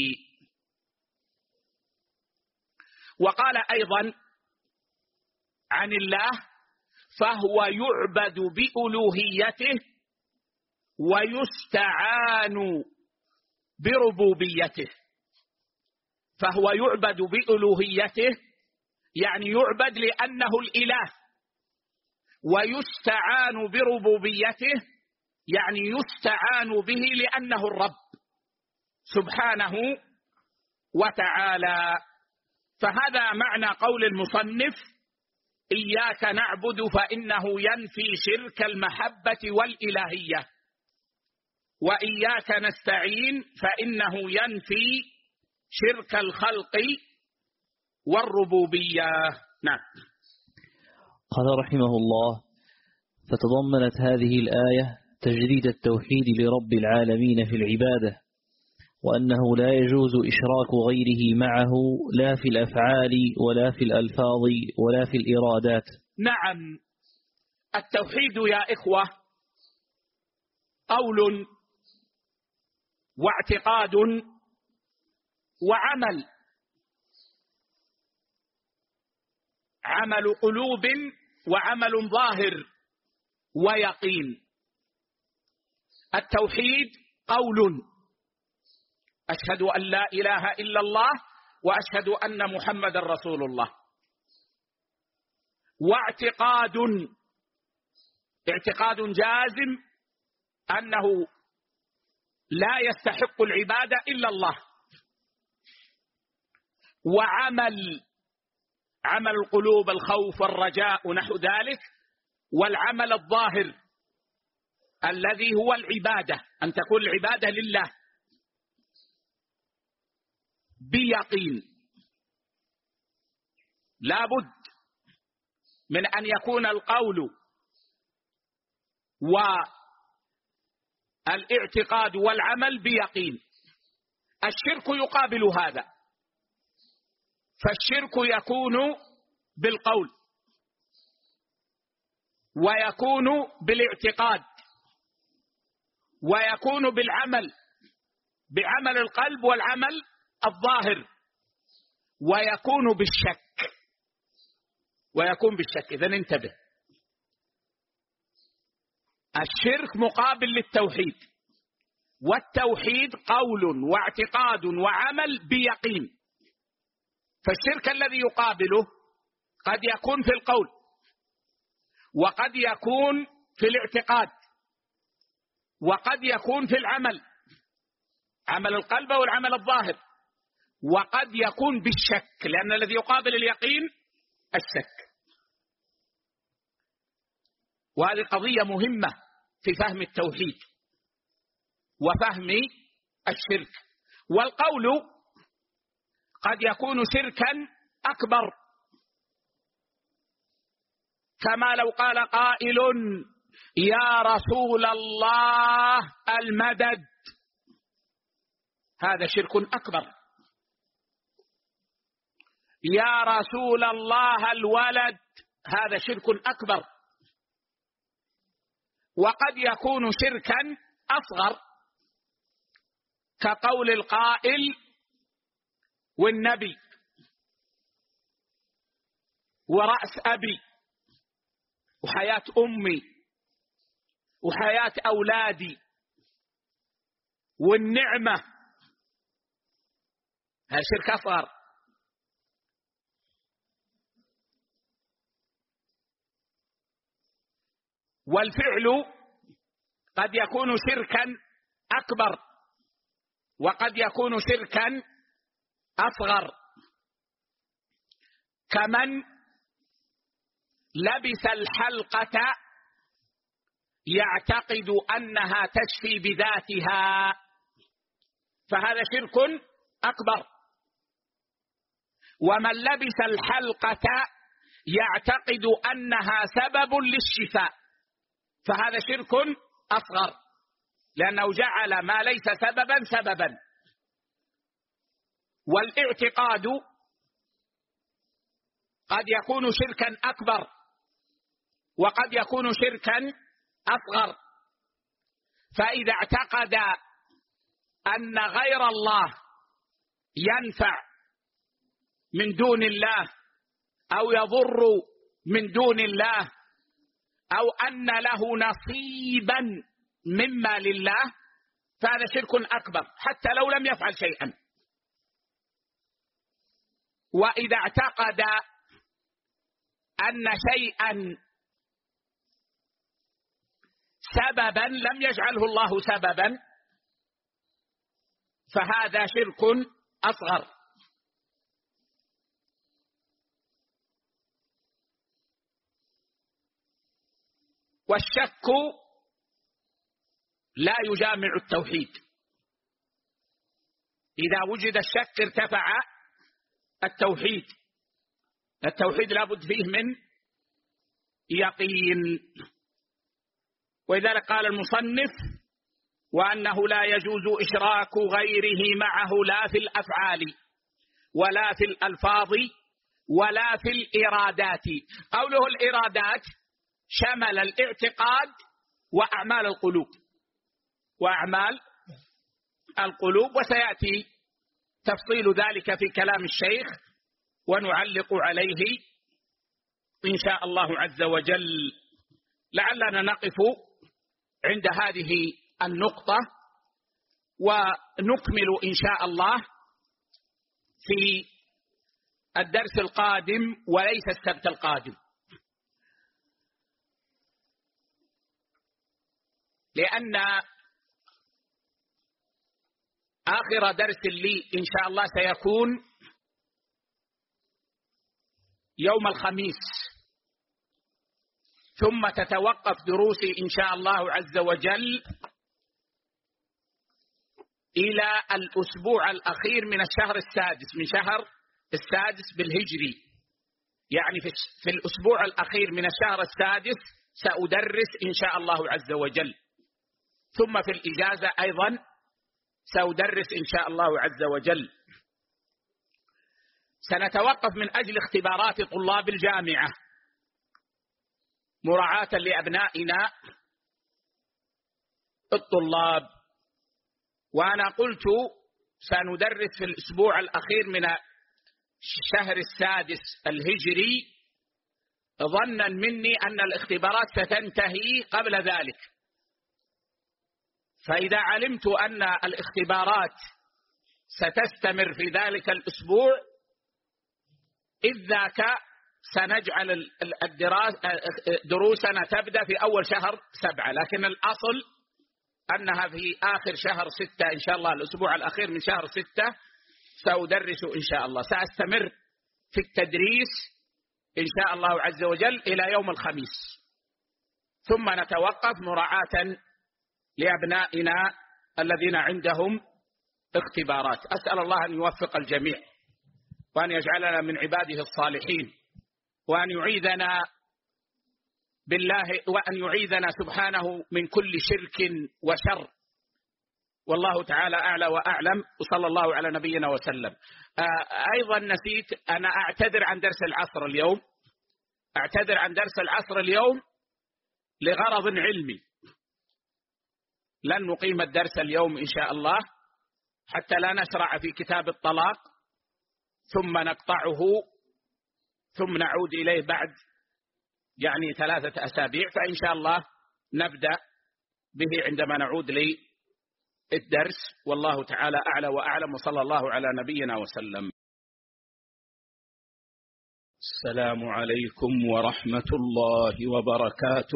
وقال أيضا عن الله: فهو يعبد بألوهيته ويستعان بربوبيته. فهو يعبد بألوهيته يعني يعبد لأنه الإله، ويستعان بربوبيته يعني يستعان به لأنه الرب سبحانه وتعالى. فهذا معنى قول المصنف: إياك نعبد، فإنه ينفي شرك المحبة والإلهية، وإياك نستعين فإنه ينفي شرك الخلق والربوبية. نعم. قال رحمه الله: فتضمنت هذه الآية تجريد التوحيد لرب العالمين في العبادة، وأنه لا يجوز إشراك غيره معه لا في الأفعال ولا في الألفاظ ولا في الإرادات. نعم، التوحيد يا إخوة قول واعتقاد وعمل، عمل قلوب وعمل ظاهر ويقين. التوحيد قول: أشهد أن لا إله إلا الله وأشهد أن محمد رسول الله. واعتقاد، اعتقاد جازم أنه لا يستحق العبادة إلا الله. وعمل، عمل القلوب، الخوف والرجاء ونحو ذلك. والعمل الظاهر الذي هو العبادة، أن تكون العبادة لله بيقين. لا بد من أن يكون القول والاعتقاد والعمل بيقين. الشرك يقابل هذا، فالشرك يكون بالقول ويكون بالاعتقاد ويكون بالعمل، بعمل القلب والعمل الظاهر، ويكون بالشك، ويكون بالشك. إذن انتبه، الشرك مقابل للتوحيد، والتوحيد قول واعتقاد وعمل بيقين. فالشرك الذي يقابله قد يكون في القول، وقد يكون في الاعتقاد، وقد يكون في العمل، عمل القلب والعمل الظاهر، وقد يكون بالشك، لأن الذي يقابل اليقين الشك. وهذه قضية مهمة في فهم التوحيد وفهم الشرك. والقول قد يكون شركا أكبر، كما لو قال قائل: يا رسول الله المدد، هذا شرك أكبر. يا رسول الله الولد، هذا شرك أكبر. وقد يكون شركا أصغر، كقول القائل: والنبي، ورأس أبي، وحياة أمي، وحياة أولادي، والنعمة، هذا شرك أصغر. والفعل قد يكون شركا أكبر، وقد يكون شركا أصغر، كمن لبس الحلقة يعتقد أنها تشفي بذاتها، فهذا شرك أكبر. ومن لبس الحلقة يعتقد أنها سبب للشفاء، فهذا شرك أصغر، لأنه جعل ما ليس سببا سببا. والاعتقاد قد يكون شركا أكبر، وقد يكون شركا أصغر. فإذا اعتقد أن غير الله ينفع من دون الله أو يضر من دون الله، أو أن له نصيبا مما لله، فهذا شرك أكبر حتى لو لم يفعل شيئا. وإذا اعتقد أن شيئا سببا لم يجعله الله سببا، فهذا شرك أصغر. والشك لا يجامع التوحيد. إذا وجد الشك ارتفع التوحيد. التوحيد لا بد فيه من يقين. ولذلك قال المصنف: وأنه لا يجوز إشراك غيره معه لا في الأفعال ولا في الألفاظ ولا في الإرادات. قوله الإرادات شمل الاعتقاد وأعمال القلوب، وأعمال القلوب، وسيأتي تفصيل ذلك في كلام الشيخ ونعلق عليه إن شاء الله عز وجل لعلنا نقف عند هذه النقطة ونكمل إن شاء الله في الدرس القادم وليس السبت القادم، لأن آخر درس لي إن شاء الله سيكون يوم الخميس، ثم تتوقف دروسي إن شاء الله عز وجل إلى الأسبوع الأخير من الشهر السادس، من شهر السادس بالهجري، يعني في الأسبوع الأخير من الشهر السادس سأدرس إن شاء الله عز وجل، ثم في الإجازة أيضا سأدرس إن شاء الله عز وجل. سنتوقف من أجل اختبارات طلاب الجامعة مراعاة لأبنائنا الطلاب، وأنا قلت سندرس في الأسبوع الأخير من الشهر السادس الهجري ظنا مني أن الاختبارات ستنتهي قبل ذلك، فإذا علمت أن الاختبارات ستستمر في ذلك الأسبوع إذ ذاك سنجعل دروسنا تبدأ في أول شهر 7، لكن الأصل أنها في آخر شهر 6 إن شاء الله، الأسبوع الأخير من شهر 6 سأدرس إن شاء الله، سأستمر في التدريس إن شاء الله عز وجل إلى يوم الخميس، ثم نتوقف مراعاة لأبنائنا الذين عندهم اختبارات. أسأل الله أن يوفق الجميع وأن يجعلنا من عباده الصالحين، وأن يعيذنا بالله، وأن يعيذنا سبحانه من كل شرك وشر، والله تعالى أعلى وأعلم، وصلى الله على نبينا وسلم. أيضا نسيت، أنا أعتذر عن درس العصر اليوم، أعتذر عن درس العصر اليوم لغرض علمي، لن نقيم الدرس اليوم إن شاء الله حتى لا نشرع في كتاب الطلاق ثم نقطعه ثم نعود إليه بعد يعني 3 أسابيع، فإن شاء الله نبدأ به عندما نعود للدرس، والله تعالى أعلى وأعلم، وصلى الله على نبينا وسلم. السلام عليكم ورحمة الله وبركاته.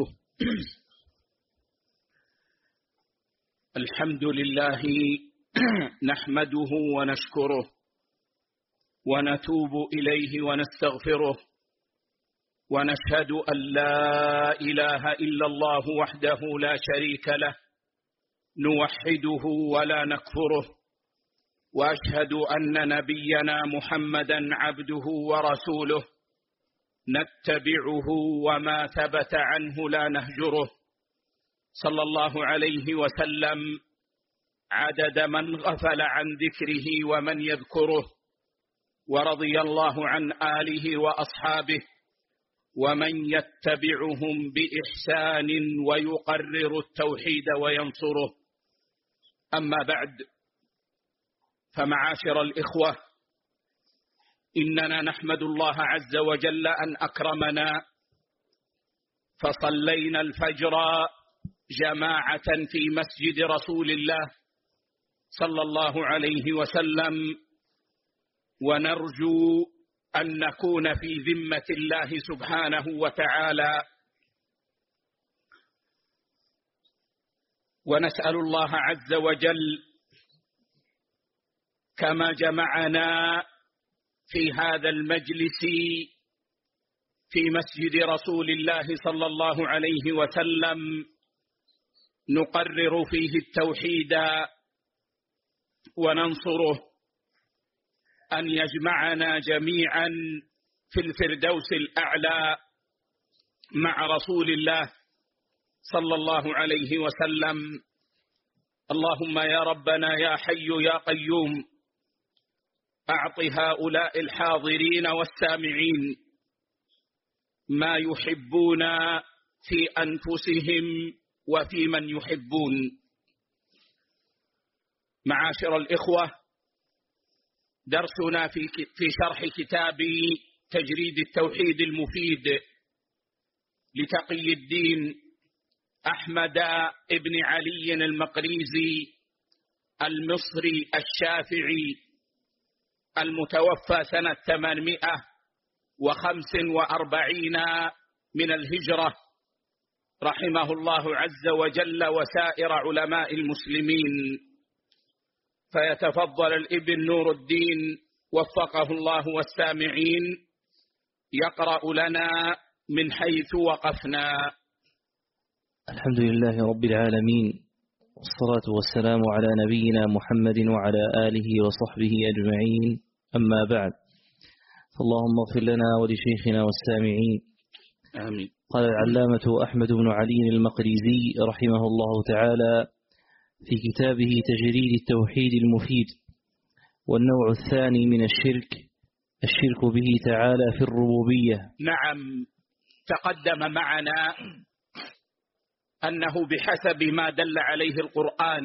الحمد لله نحمده ونشكره ونتوب إليه ونستغفره، ونشهد أن لا إله إلا الله وحده لا شريك له نوحده ولا نكفره، وأشهد أن نبينا محمدا عبده ورسوله نتبعه وما ثبت عنه لا نهجره، صلى الله عليه وسلم عدد من غفل عن ذكره ومن يذكره، ورضي الله عن آله وأصحابه ومن يتبعهم بإحسان ويقرر التوحيد وينصره. أما بعد، فمعاشر الإخوة، إننا نحمد الله عز وجل أن أكرمنا فصلينا الفجر جماعة في مسجد رسول الله صلى الله عليه وسلم، ونرجو أن نكون في ذمة الله سبحانه وتعالى، ونسأل الله عز وجل كما جمعنا في هذا المجلس في مسجد رسول الله صلى الله عليه وسلم نقرر فيه التوحيد وننصره، أن يجمعنا جميعا في الفردوس الأعلى مع رسول الله صلى الله عليه وسلم. اللهم يا ربنا يا حي يا قيوم، أعط هؤلاء الحاضرين والسامعين ما يحبون في أنفسهم وفي من يحبون. معاشر الإخوة، درسنا في شرح كتاب تجريد التوحيد المفيد لتقي الدين أحمد بن علي المقريزي المصري الشافعي المتوفى سنة 845 من الهجرة، رحمه الله عز وجل وسائر علماء المسلمين. فيتفضل الابن نور الدين وفقه الله والسامعين يقرأ لنا من حيث وقفنا. الحمد لله رب العالمين، والصلاة والسلام على نبينا محمد وعلى آله وصحبه أجمعين، أما بعد، فاللهم اغفر لنا ولشيخنا والسامعين. آمين. قال العلامة أحمد بن علي المقريزي رحمه الله تعالى في كتابه تجريد التوحيد المفيد: والنوع الثاني من الشرك به تعالى في الربوبية. نعم، تقدم معنا أنه بحسب ما دل عليه القرآن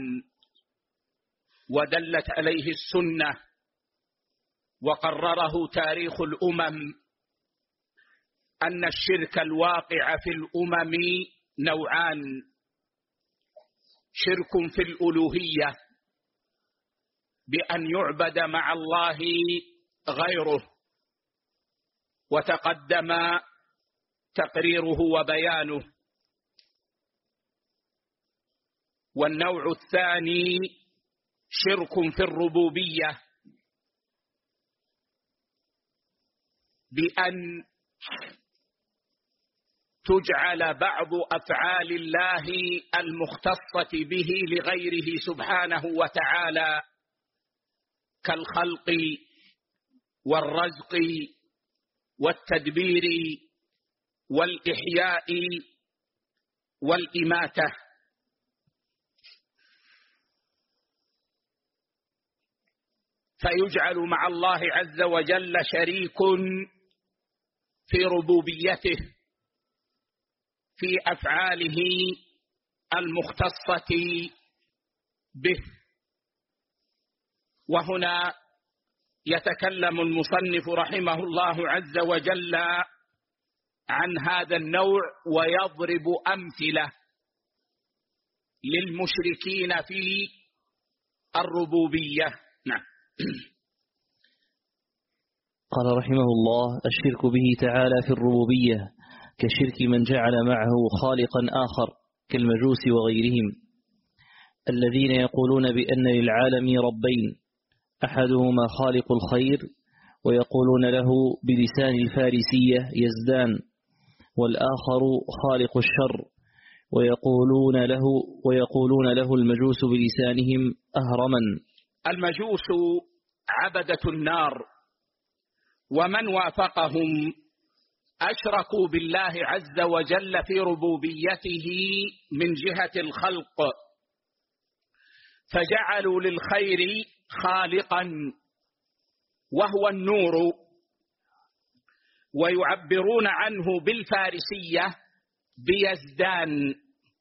ودلت عليه السنة وقرره تاريخ الأمم أن الشرك الواقع في الأمم نوعان: شرك في الألوهية بأن يعبد مع الله غيره، وتقدم تقريره وبيانه. والنوع الثاني شرك في الربوبية بأن تجعل بعض أفعال الله المختصة به لغيره سبحانه وتعالى كالخلق والرزق والتدبير والإحياء والإماتة. فيجعل مع الله عز وجل شريك في ربوبيته في أفعاله المختصة به. وهنا يتكلم المصنف رحمه الله عز وجل عن هذا النوع ويضرب أمثلة للمشركين في الربوبية. نعم. قال رحمه الله: الشرك به تعالى في الربوبية كشرك من جعل معه خالقا آخر كالمجوس وغيرهم، الذين يقولون بأن للعالم ربين، أحدهما خالق الخير ويقولون له بلسان الفارسية يزدان، والآخر خالق الشر ويقولون له المجوس بلسانهم أهرمن. المجوس عبدة النار، ومن وافقهم أشركوا بالله عز وجل في ربوبيته من جهة الخلق، فجعلوا للخير خالقا وهو النور، ويعبرون عنه بالفارسية بيزدان،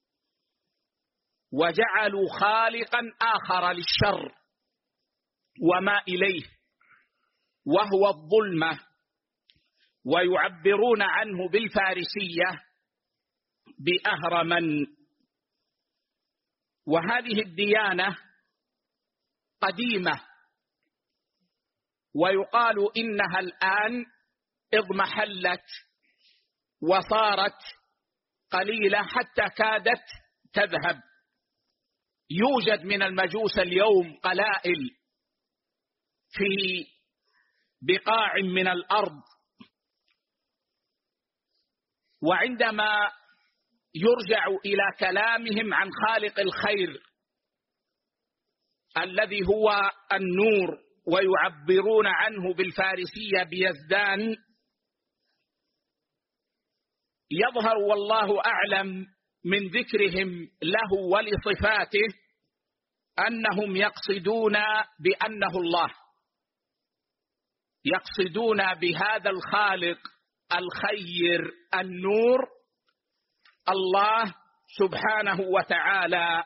وجعلوا خالقا آخر للشر وما إليه وهو الظلمة، ويعبرون عنه بالفارسية بأهرمن. وهذه الديانة قديمة، ويقال إنها الآن اضمحلت وصارت قليلة حتى كادت تذهب. يوجد من المجوس اليوم قلائل في بقاع من الأرض، وعندما يرجع إلى كلامهم عن خالق الخير الذي هو النور ويعبرون عنه بالفارسية بيزدان، يظهر والله أعلم من ذكرهم له ولصفاته أنهم يقصدون بأنه الله، يقصدون بهذا الخالق الخير النور الله سبحانه وتعالى.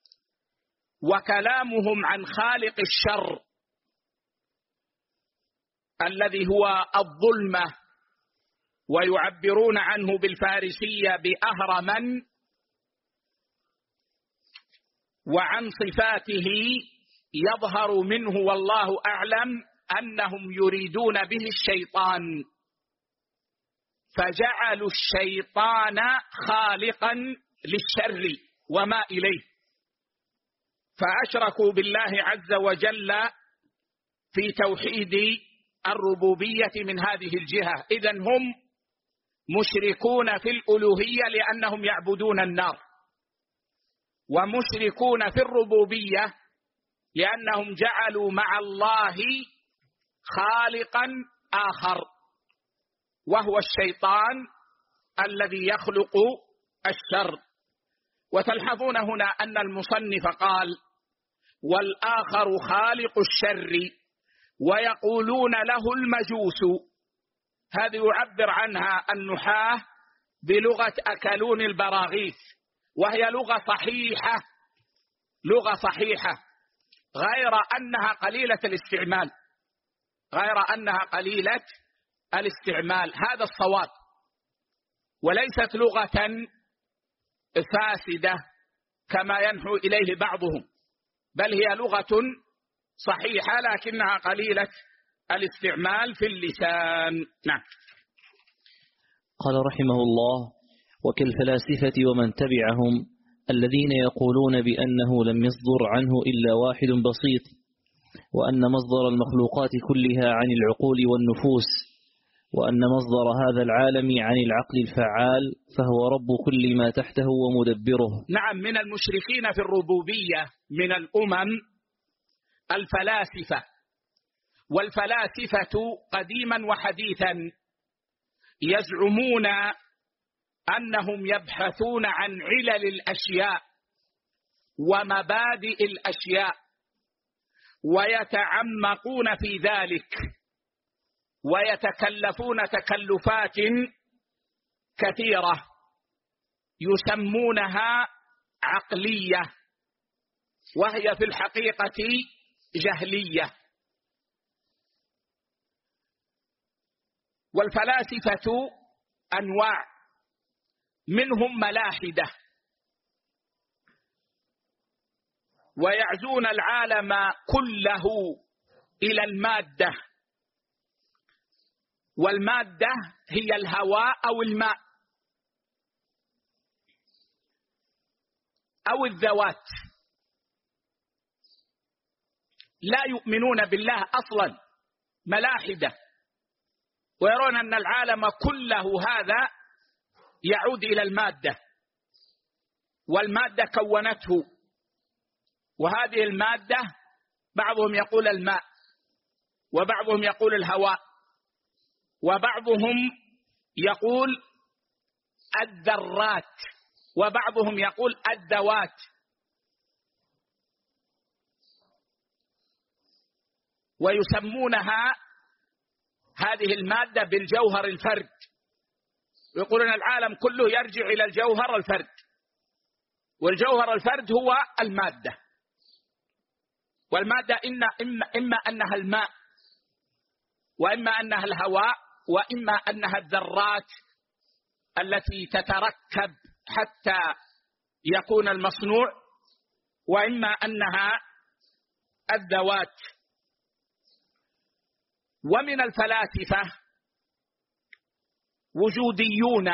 وكلامهم عن خالق الشر الذي هو الظلمة ويعبرون عنه بالفارسية بأهرمن، وعن صفاته يظهر منه والله أعلم أنهم يريدون به الشيطان، فجعلوا الشيطان خالقا للشر وما إليه، فأشركوا بالله عز وجل في توحيد الربوبية من هذه الجهة. إذن هم مشركون في الألوهية لأنهم يعبدون النار، ومشركون في الربوبية لأنهم جعلوا مع الله خالقا آخر وهو الشيطان الذي يخلق الشر. وتلحظون هنا أن المصنف قال والآخر خالق الشر، ويقولون له المجوس. هذه يعبر عنها النحاة بلغة أكلون البراغيث، وهي لغة صحيحة غير أنها قليلة الاستعمال، هذا الصواب، وليست لغة فاسدة كما ينحو إليه بعضهم، بل هي لغة صحيحة لكنها قليلة الاستعمال في اللسان. نعم. قال رحمه الله: وكالفلاسفة ومن تبعهم الذين يقولون بأنه لم يصدر عنه إلا واحد بسيط، وأن مصدر المخلوقات كلها عن العقول والنفوس، وأن مصدر هذا العالم عن العقل الفعال، فهو رب كل ما تحته ومدبره. نعم، من المشركين في الربوبية من الأمم الفلاسفة، والفلاسفة قديما وحديثا يزعمون أنهم يبحثون عن علل الأشياء ومبادئ الأشياء، ويتعمقون في ذلك، ويتكلفون تكلفات كثيرة يسمونها عقلية، وهي في الحقيقة جهلية. والفلاسفة أنواع، منهم ملاحدة ويعزون العالم كله إلى المادة، والمادة هي الهواء أو الماء أو الذوات، لا يؤمنون بالله أصلا، ملاحدة، ويرون أن العالم كله هذا يعود إلى المادة، والمادة كونته، وهذه المادة بعضهم يقول الماء، وبعضهم يقول الهواء، وبعضهم يقول الذرات، وبعضهم يقول الذوات. ويسمونها هذه المادة بالجوهر الفرد، ويقولون العالم كله يرجع إلى الجوهر الفرد، والجوهر الفرد هو المادة، والمادة إما أنها الماء، وإما أنها الهواء، وإما أنها الذرات التي تتركب حتى يكون المصنوع، وإما أنها الذوات. ومن الفلاسفة وجوديون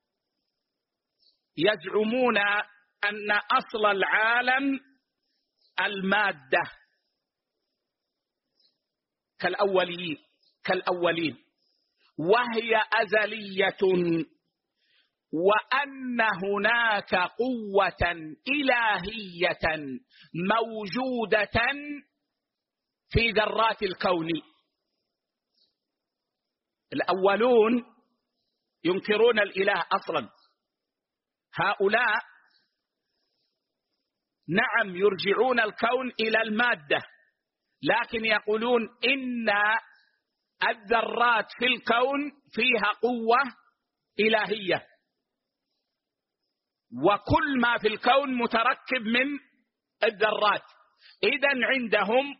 يزعمون أن أصل العالم المادة كالأولين، وهي أزلية، وأن هناك قوة إلهية موجودة في ذرات الكون. الأولون ينكرون الإله أصلا، هؤلاء نعم يرجعون الكون إلى المادة، لكن يقولون إن الذرات في الكون فيها قوة إلهية، وكل ما في الكون متركب من الذرات. إذن عندهم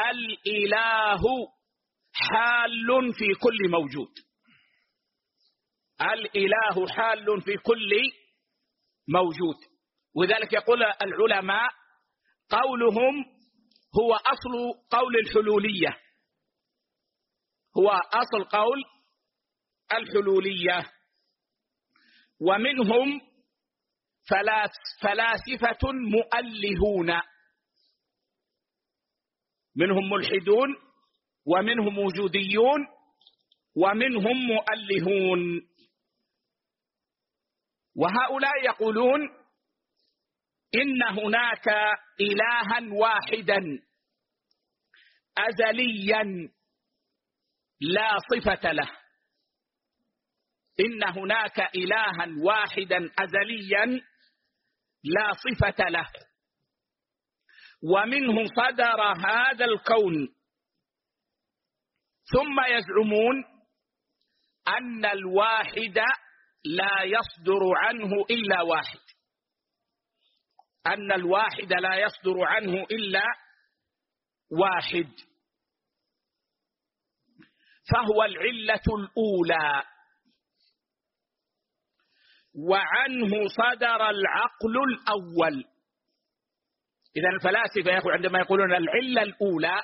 الإله حال في كل موجود، الإله حال في كل موجود. وذلك يقول العلماء قولهم هو أصل قول الحلولية، هو أصل قول الحلولية. ومنهم فلاسفة مؤلهون، منهم ملحدون ومنهم وجوديون ومنهم مؤلهون. وهؤلاء يقولون إن هناك إلها واحدا أزليا لا صفة له، إن هناك إلها واحدا أزليا لا صفة له، ومنه صدر هذا الكون. ثم يزعمون أن الواحد لا يصدر عنه إلا واحد، أن الواحد لا يصدر عنه إلا واحد، فهو العلة الأولى، وعنه صدر العقل الأول. إذن الفلاسفة عندما يقولون العلة الأولى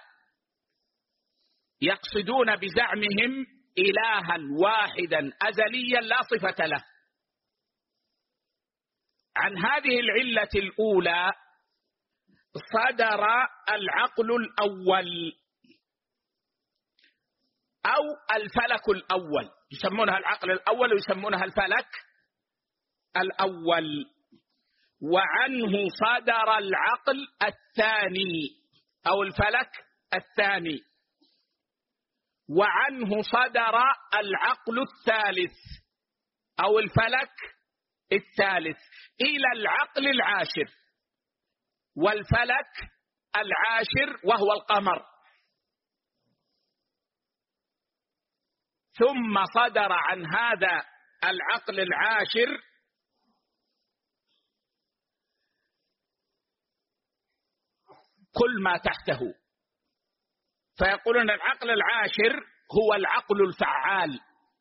يقصدون بزعمهم إلها واحدا أزليا لا صفة له. عن هذه العلة الأولى صدر العقل الأول أو الفلك الأول، يسمونها العقل الأول ويسمونها الفلك الأول. وعنه صدر العقل الثاني أو الفلك الثاني، وعنه صدر العقل الثالث أو الفلك الثالث إلى العقل العاشر، والفلك العاشر وهو القمر. ثم صدر عن هذا العقل العاشر كل ما تحته، فيقولون العقل العاشر هو العقل الفعال،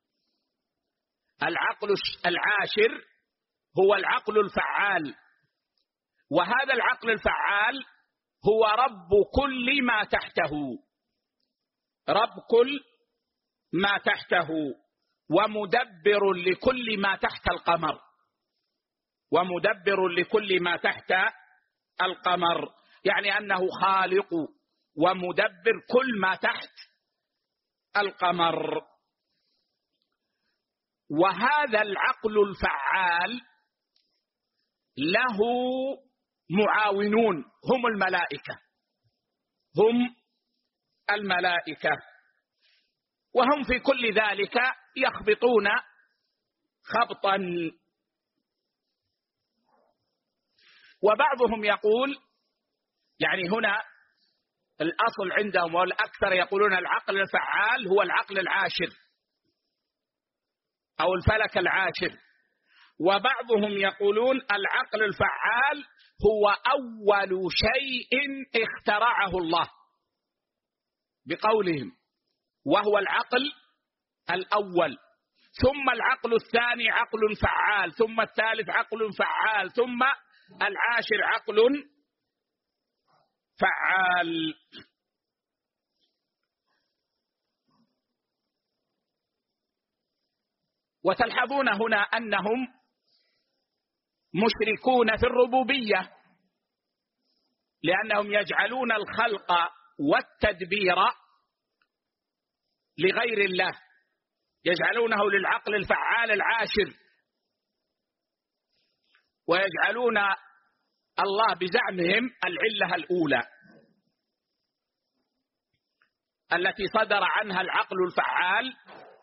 العقل العاشر هو العقل الفعال، وهذا العقل الفعال هو رب كل ما تحته، رب كل ما تحته، ومدبر لكل ما تحت القمر، ومدبر لكل ما تحت القمر، يعني أنه خالق ومدبر كل ما تحت القمر. وهذا العقل الفعال له معاونون هم الملائكة، هم الملائكة، وهم في كل ذلك يخبطون خبطا. وبعضهم يقول يعني هنا الأصل عندهم والأكثر يقولون العقل الفعال هو العقل العاشر أو الفلك العاشر، وبعضهم يقولون العقل الفعال هو أول شيء اخترعه الله بقولهم، وهو العقل الأول، ثم العقل الثاني عقل فعال، ثم الثالث عقل فعال، ثم العاشر عقل فعال. وتلحظون هنا أنهم مشركون في الربوبية، لأنهم يجعلون الخلق والتدبير لغير الله، يجعلونه للعقل الفعال العاشر، ويجعلون الله بزعمهم العلة الأولى التي صدر عنها العقل الفعال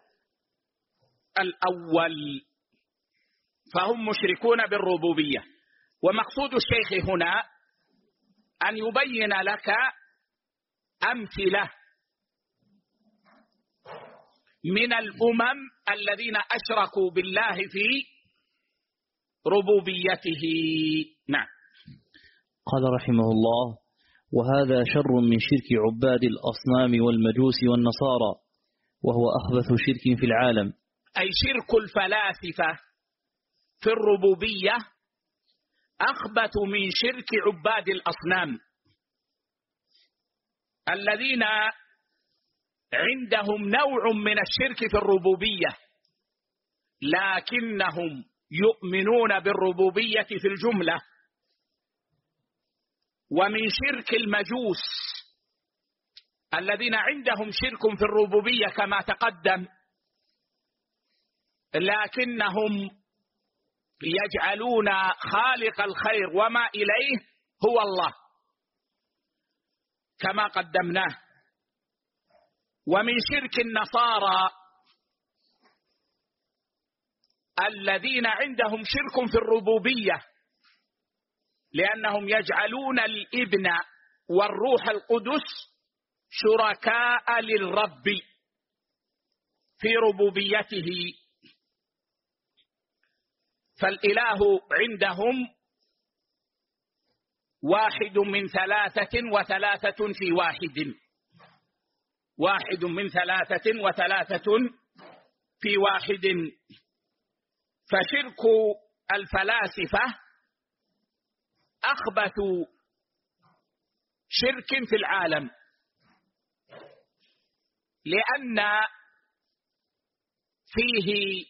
الأول، فهم مشركون بالربوبية. ومقصود الشيخ هنا أن يبين لك أمثلة من الأمم الذين أشركوا بالله في ربوبيته. نعم. قال رحمه الله: وهذا شر من شرك عباد الأصنام والمجوس والنصارى، وهو أخبث شرك في العالم، أي شرك الفلاسفة في الربوبية أخبث من شرك عباد الأصنام الذين عندهم نوع من الشرك في الربوبية، لكنهم يؤمنون بالربوبية في الجملة. ومن شرك المجوس الذين عندهم شرك في الربوبية كما تقدم، لكنهم يجعلون خالق الخير وما إليه هو الله كما قدمناه. ومن شرك النصارى الذين عندهم شرك في الربوبية لأنهم يجعلون الابن والروح القدس شركاء للرب في ربوبيته، فالإله عندهم واحد من ثلاثة وثلاثة في واحد، واحد من ثلاثة وثلاثة في واحد. فشرك الفلاسفة أخبث شرك في العالم، لأن فيه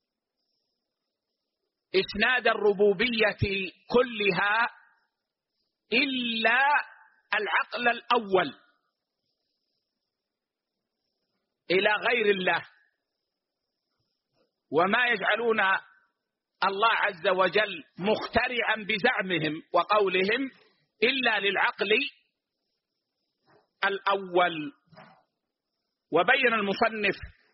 إسناد الربوبية كلها إلا العقل الأول إلى غير الله، وما يجعلون الله عز وجل مخترعا بزعمهم وقولهم إلا للعقل الأول. وبين المصنف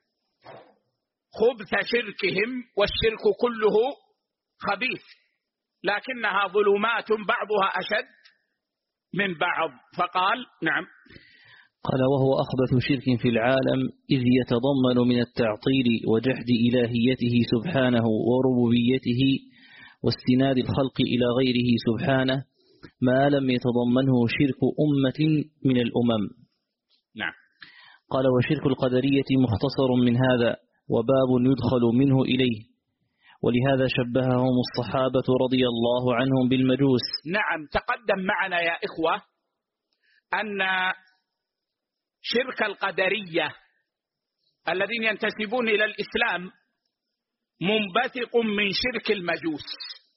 خبث شركهم، والشرك كله خبيث لكنها ظلمات بعضها أشد من بعض. فقال نعم. قال: وهو أخبث شرك في العالم، إذ يتضمن من التعطيل وجحد إلهيته سبحانه وربوبيته واستناد الخلق إلى غيره سبحانه ما لم يتضمنه شرك أمة من الأمم. نعم. قال: وشرك القدرية مختصر من هذا، وباب يدخل منه إليه، ولهذا شبههم الصحابة رضي الله عنهم بالمجوس. نعم، تقدم معنا يا إخوة أن شرك القدرية الذين ينتسبون إلى الإسلام منبثق من شرك المجوس،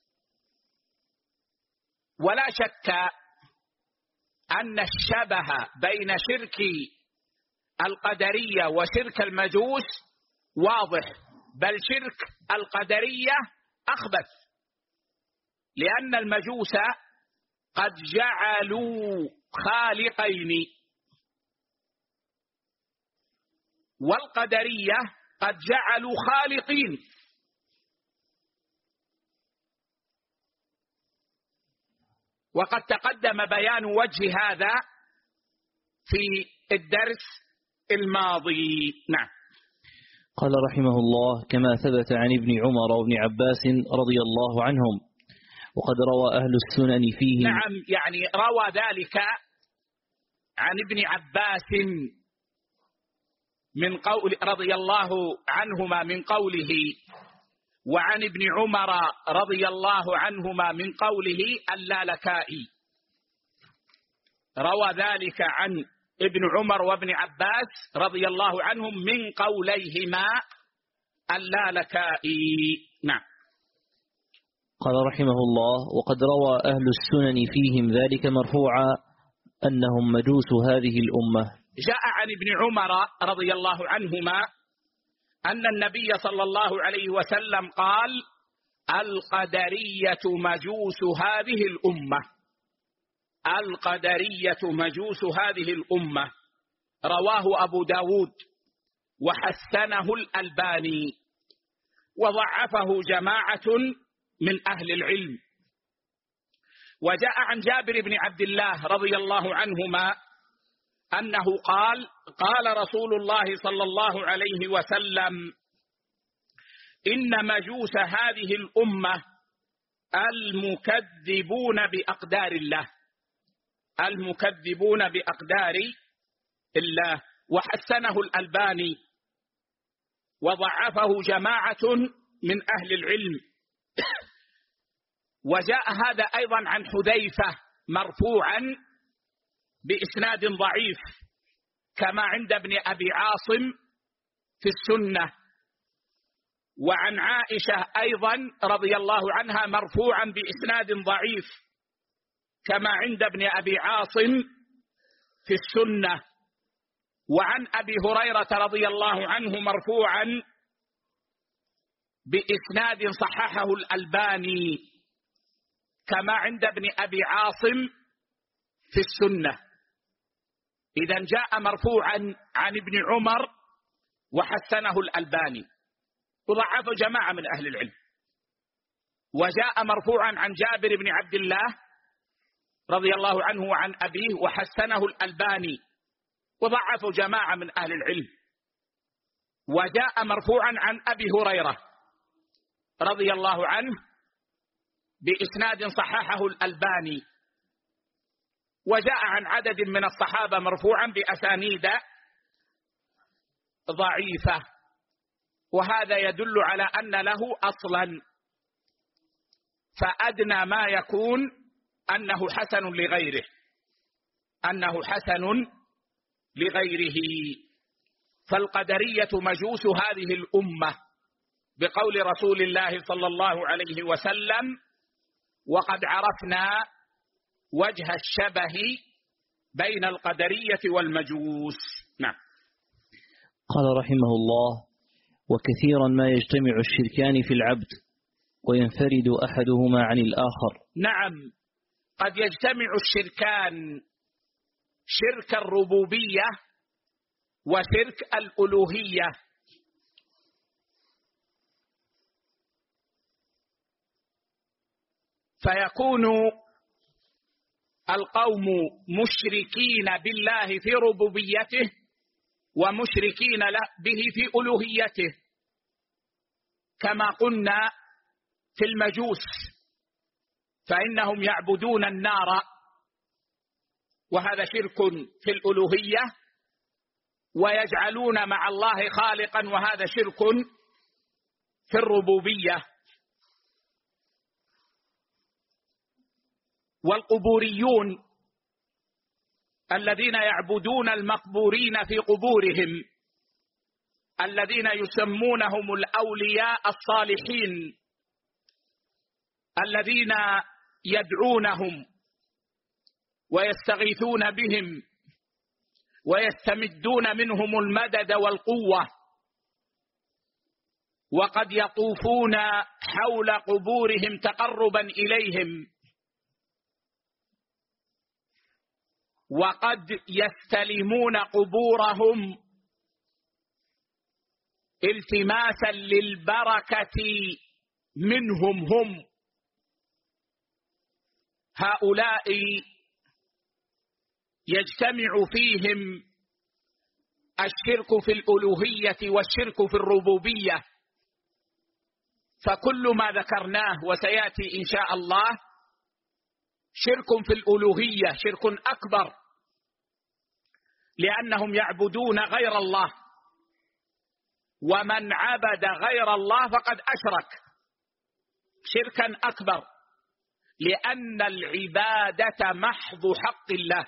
ولا شك أن الشبه بين شرك القدرية وشرك المجوس واضح، بل شرك القدرية أخبث، لأن المجوس قد جعلوا خالقين، والقدرية قد جعلوا خالقين. وقد تقدم بيان وجه هذا في الدرس الماضي. نعم. قال رحمه الله: كما ثبت عن ابن عمر وابن عباس رضي الله عنهم، وقد روى أهل السنن فيه. نعم، يعني روى ذلك عن ابن عباس من قول رضي الله عنهما من قوله، وعن ابن عمر رضي الله عنهما من قوله اللالكائي. روى ذلك عن ابن عمر وابن عباس رضي الله عنهم من قوليهما اللالكائي. نعم. قال رحمه الله: وقد روى أهل السنن فيهم ذلك مرفوعا أنهم مجوس هذه الأمة. جاء عن ابن عمر رضي الله عنهما أن النبي صلى الله عليه وسلم قال: القدرية مجوس هذه الأمة، القدرية مجوس هذه الأمة. رواه أبو داود وحسنه الألباني، وضعفه جماعة من أهل العلم. وجاء عن جابر بن عبد الله رضي الله عنهما أنه قال: قال رسول الله صلى الله عليه وسلم: إن مجوس هذه الأمة المكذبون بأقدار الله، المكذبون بأقدار الله. وحسنه الألباني وضعفه جماعة من أهل العلم. وجاء هذا أيضا عن حذيفة مرفوعا بإسناد ضعيف كما عند ابن أبي عاصم في السنة، وعن عائشة أيضا رضي الله عنها مرفوعا بإسناد ضعيف كما عند ابن أبي عاصم في السنة، وعن أبي هريرة رضي الله عنه مرفوعا بإسناد صححه الألباني كما عند ابن أبي عاصم في السنة. إذن جاء مرفوعا عن ابن عمر وحسنه الألباني، وضعف جماعة من أهل العلم. وجاء مرفوعا عن جابر بن عبد الله رضي الله عنه وعن أبيه وحسنه الألباني، وضعف جماعة من أهل العلم. وجاء مرفوعا عن أبي هريرة رضي الله عنه بإسناد صححه الألباني. وجاء عن عدد من الصحابة مرفوعا بأسانيد ضعيفة، وهذا يدل على أن له أصلا، فأدنى ما يكون أنه حسن لغيره، أنه حسن لغيره. فالقدرية مجوس هذه الأمة بقول رسول الله صلى الله عليه وسلم: وقد عرفنا وجه الشبه بين القدرية والمجوس. نعم. قال رحمه الله: وكثيرا ما يجتمع الشركان في العبد وينفرد أحدهما عن الآخر. نعم، قد يجتمع الشركان، شرك الربوبية وشرك الألوهية. فيكون القوم مشركين بالله في ربوبيته ومشركين به في ألوهيته، كما قلنا في المجوس، فإنهم يعبدون النار وهذا شرك في الألوهية، ويجعلون مع الله خالقا وهذا شرك في الربوبية. والقبوريون الذين يعبدون المقبورين في قبورهم، الذين يسمونهم الأولياء الصالحين، الذين يدعونهم ويستغيثون بهم ويستمدون منهم المدد والقوة، وقد يطوفون حول قبورهم تقربا إليهم، وقد يستلمون قبورهم التماسا للبركة منهم هم. هؤلاء يجتمع فيهم الشرك في الألوهية والشرك في الربوبية، فكل ما ذكرناه وسيأتي إن شاء الله شرك في الألوهية، شرك أكبر، لأنهم يعبدون غير الله، ومن عبد غير الله فقد أشرك شركا أكبر، لأن العبادة محض حق الله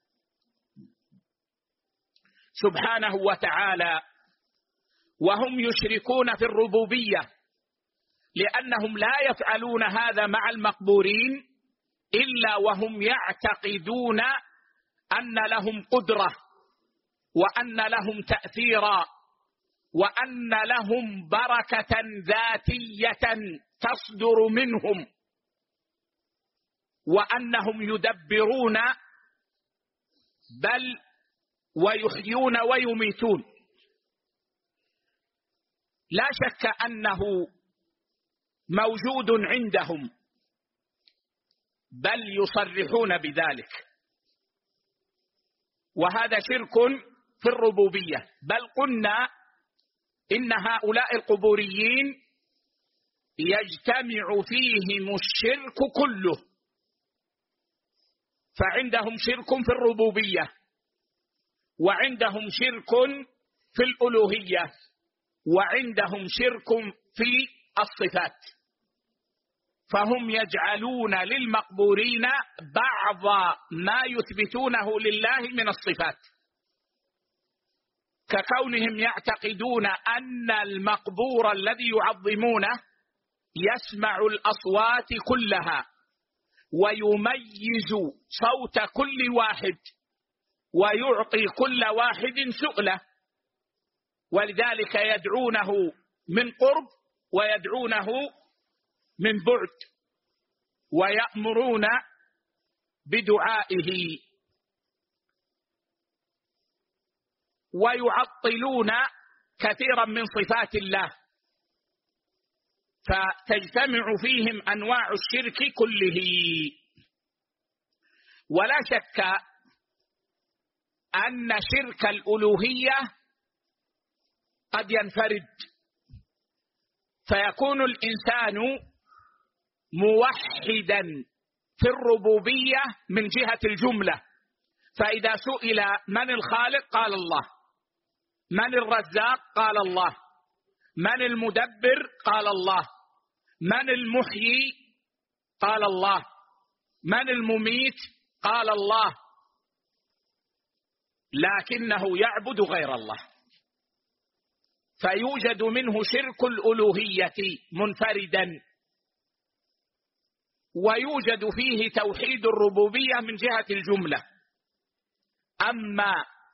سبحانه وتعالى، وهم يشركون في الربوبية لأنهم لا يفعلون هذا مع المقبورين إلا وهم يعتقدون أن لهم قدرة وأن لهم تأثيرا وأن لهم بركة ذاتية تصدر منهم، وأنهم يدبرون بل ويحيون ويميتون. لا شك أنه موجود عندهم، بل يصرحون بذلك، وهذا شرك في الربوبية. بل قلنا إن هؤلاء القبوريين يجتمع فيهم الشرك كله، فعندهم شرك في الربوبية، وعندهم شرك في الألوهية، وعندهم شرك في الصفات، فهم يجعلون للمقبورين بعض ما يثبتونه لله من الصفات، ككونهم يعتقدون أن المقبور الذي يعظمونه يسمع الأصوات كلها ويميز صوت كل واحد ويعطي كل واحد سؤله، ولذلك يدعونه من قرب ويدعونه من بعد ويأمرون بدعائه، ويعطلون كثيرا من صفات الله، فتجتمع فيهم أنواع الشرك كله. ولا شك أن شرك الألوهية قد ينفرد، فيكون الإنسان موحدا في الربوبية من جهة الجملة، فإذا سئل من الخالق قال الله، من الرزاق قال الله، من المدبر قال الله، من المحيي قال الله، من المميت قال الله، لكنه يعبد غير الله، فيوجد منه شرك الألوهية منفردا، ويوجد فيه توحيد الربوبية من جهة الجملة. أما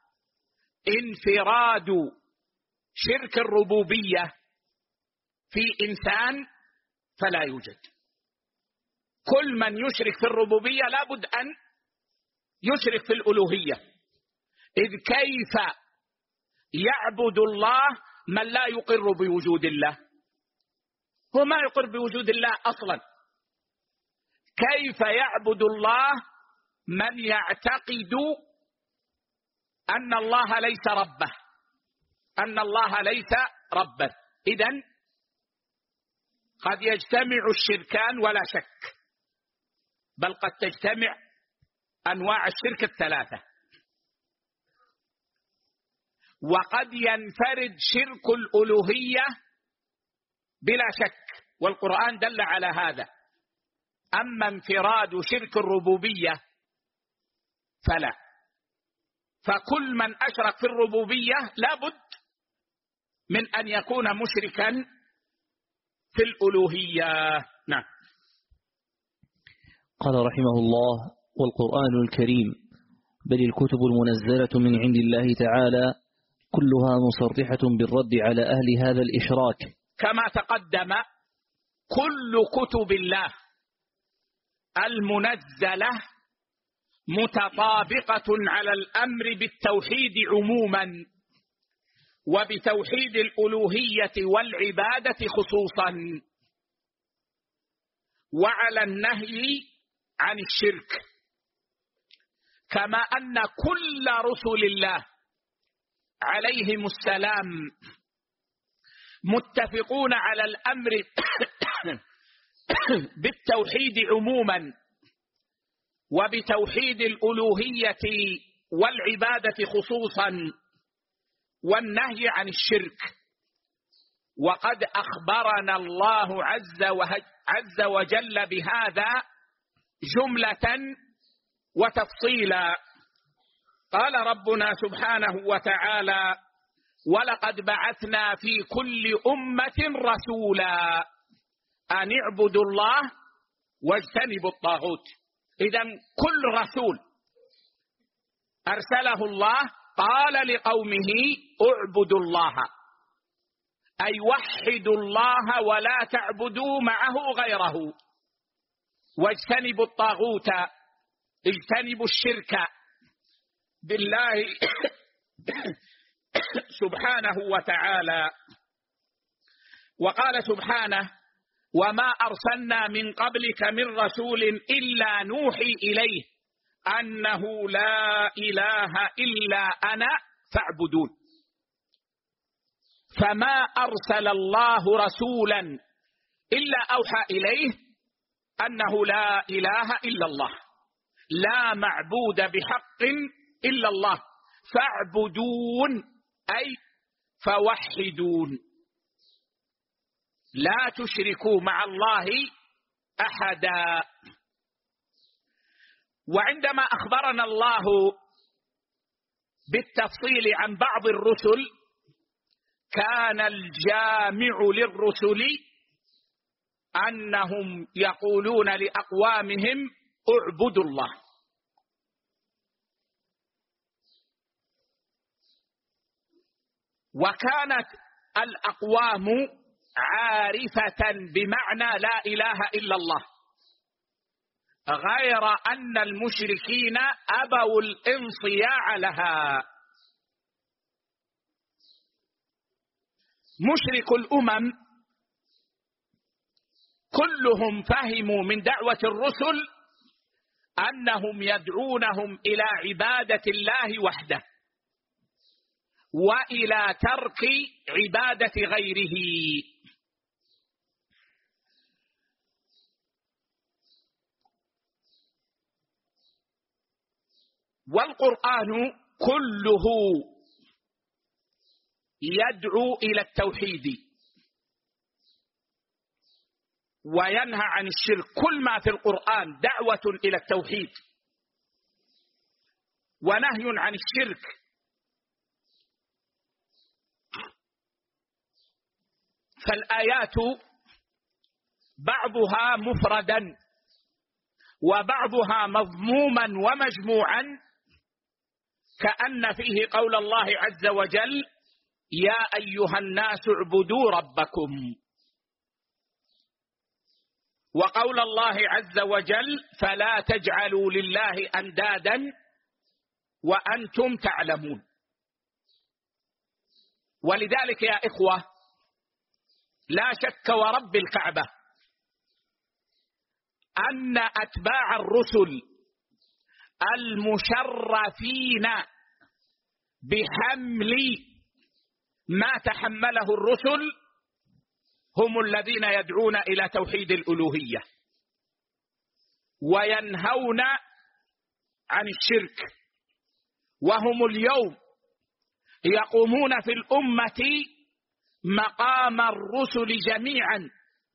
انفراد شرك الربوبية في إنسان فلا يوجد. كل من يشرك في الربوبية لابد أن يشرك في الألوهية، إذ كيف يعبد الله من لا يقر بوجود الله؟ هو ما يقر بوجود الله أصلا، كيف يعبد الله من يعتقد أن الله ليس ربه، أن الله ليس ربه؟ إذن قد يجتمع الشركان ولا شك، بل قد تجتمع أنواع الشرك الثلاثة، وقد ينفرد شرك الألوهية بلا شك، والقرآن دل على هذا. أما انفراد شرك الربوبية فلا، فكل من أشرك في الربوبية لابد من أن يكون مشركا في الألوهية. نعم. قال رحمه الله: والقرآن الكريم بل الكتب المنزلة من عند الله تعالى كلها مصرحة بالرد على أهل هذا الإشراك، كما تقدم كل كتب الله المنزلة متطابقة على الأمر بالتوحيد عموما، وبتوحيد الألوهية والعبادة خصوصا، وعلى النهي عن الشرك، كما أن كل رسل الله عليهم السلام متفقون على الأمر بالتوحيد عموما وبتوحيد الألوهية والعبادة خصوصا، والنهي عن الشرك. وقد أخبرنا الله عز وجل بهذا جملة وتفصيلا. قال ربنا سبحانه وتعالى: ولقد بعثنا في كل أمة رسولا أن اعبدوا الله واجتنبوا الطاغوت. إذن كل رسول أرسله الله قال لقومه اعبدوا الله، أي وحدوا الله ولا تعبدوا معه غيره، واجتنبوا الطاغوت، اجتنبوا الشرك بالله سبحانه وتعالى. وقال سبحانه: وما أرسلنا من قبلك من رسول إلا نوحي إليه أنه لا إله إلا أنا فاعبدون. فما أرسل الله رسولا إلا أوحى إليه أنه لا إله إلا الله، لا معبود بحق إلا الله، فاعبدون أي فوحدون. لا تشركوا مع الله أحدا. وعندما أخبرنا الله بالتفصيل عن بعض الرسل كان الجامع للرسل أنهم يقولون لأقوامهم اعبدوا الله. وكانت الأقوام عارفة بمعنى لا إله إلا الله، غير أن المشركين أبوا الانصياع لها. مشرك الأمم كلهم فهموا من دعوة الرسل أنهم يدعونهم إلى عبادة الله وحده وإلى ترك عبادة غيره. والقرآن كله يدعو إلى التوحيد وينهى عن الشرك. كل ما في القرآن دعوة إلى التوحيد ونهي عن الشرك. فالآيات بعضها مفردا وبعضها مضموما ومجموعا، كأن فيه قول الله عز وجل يا أيها الناس اعبدوا ربكم، وقول الله عز وجل فلا تجعلوا لله أندادا وأنتم تعلمون. ولذلك يا إخوة لا شك ورب الكعبة أن أتباع الرسل المشرفين بحمل ما تحمله الرسل هم الذين يدعون إلى توحيد الألوهية وينهون عن الشرك. وهم اليوم يقومون في الأمة مقام الرسل جميعا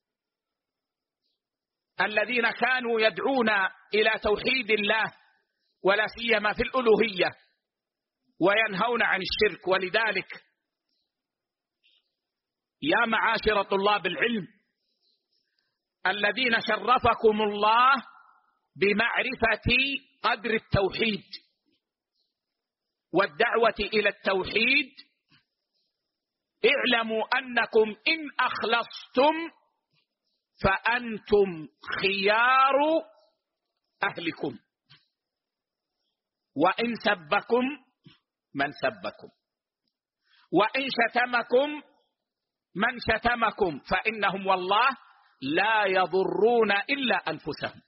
الذين كانوا يدعون إلى توحيد الله ولا سيما في الألوهية وينهون عن الشرك. ولذلك يا معاشر طلاب العلم الذين شرفكم الله بمعرفة قدر التوحيد والدعوة إلى التوحيد، اعلموا أنكم إن أخلصتم فأنتم خيار أهلكم، وإن سبكم من سبكم، وإن شتمكم من شتمكم، فإنهم والله لا يضرون إلا أنفسهم.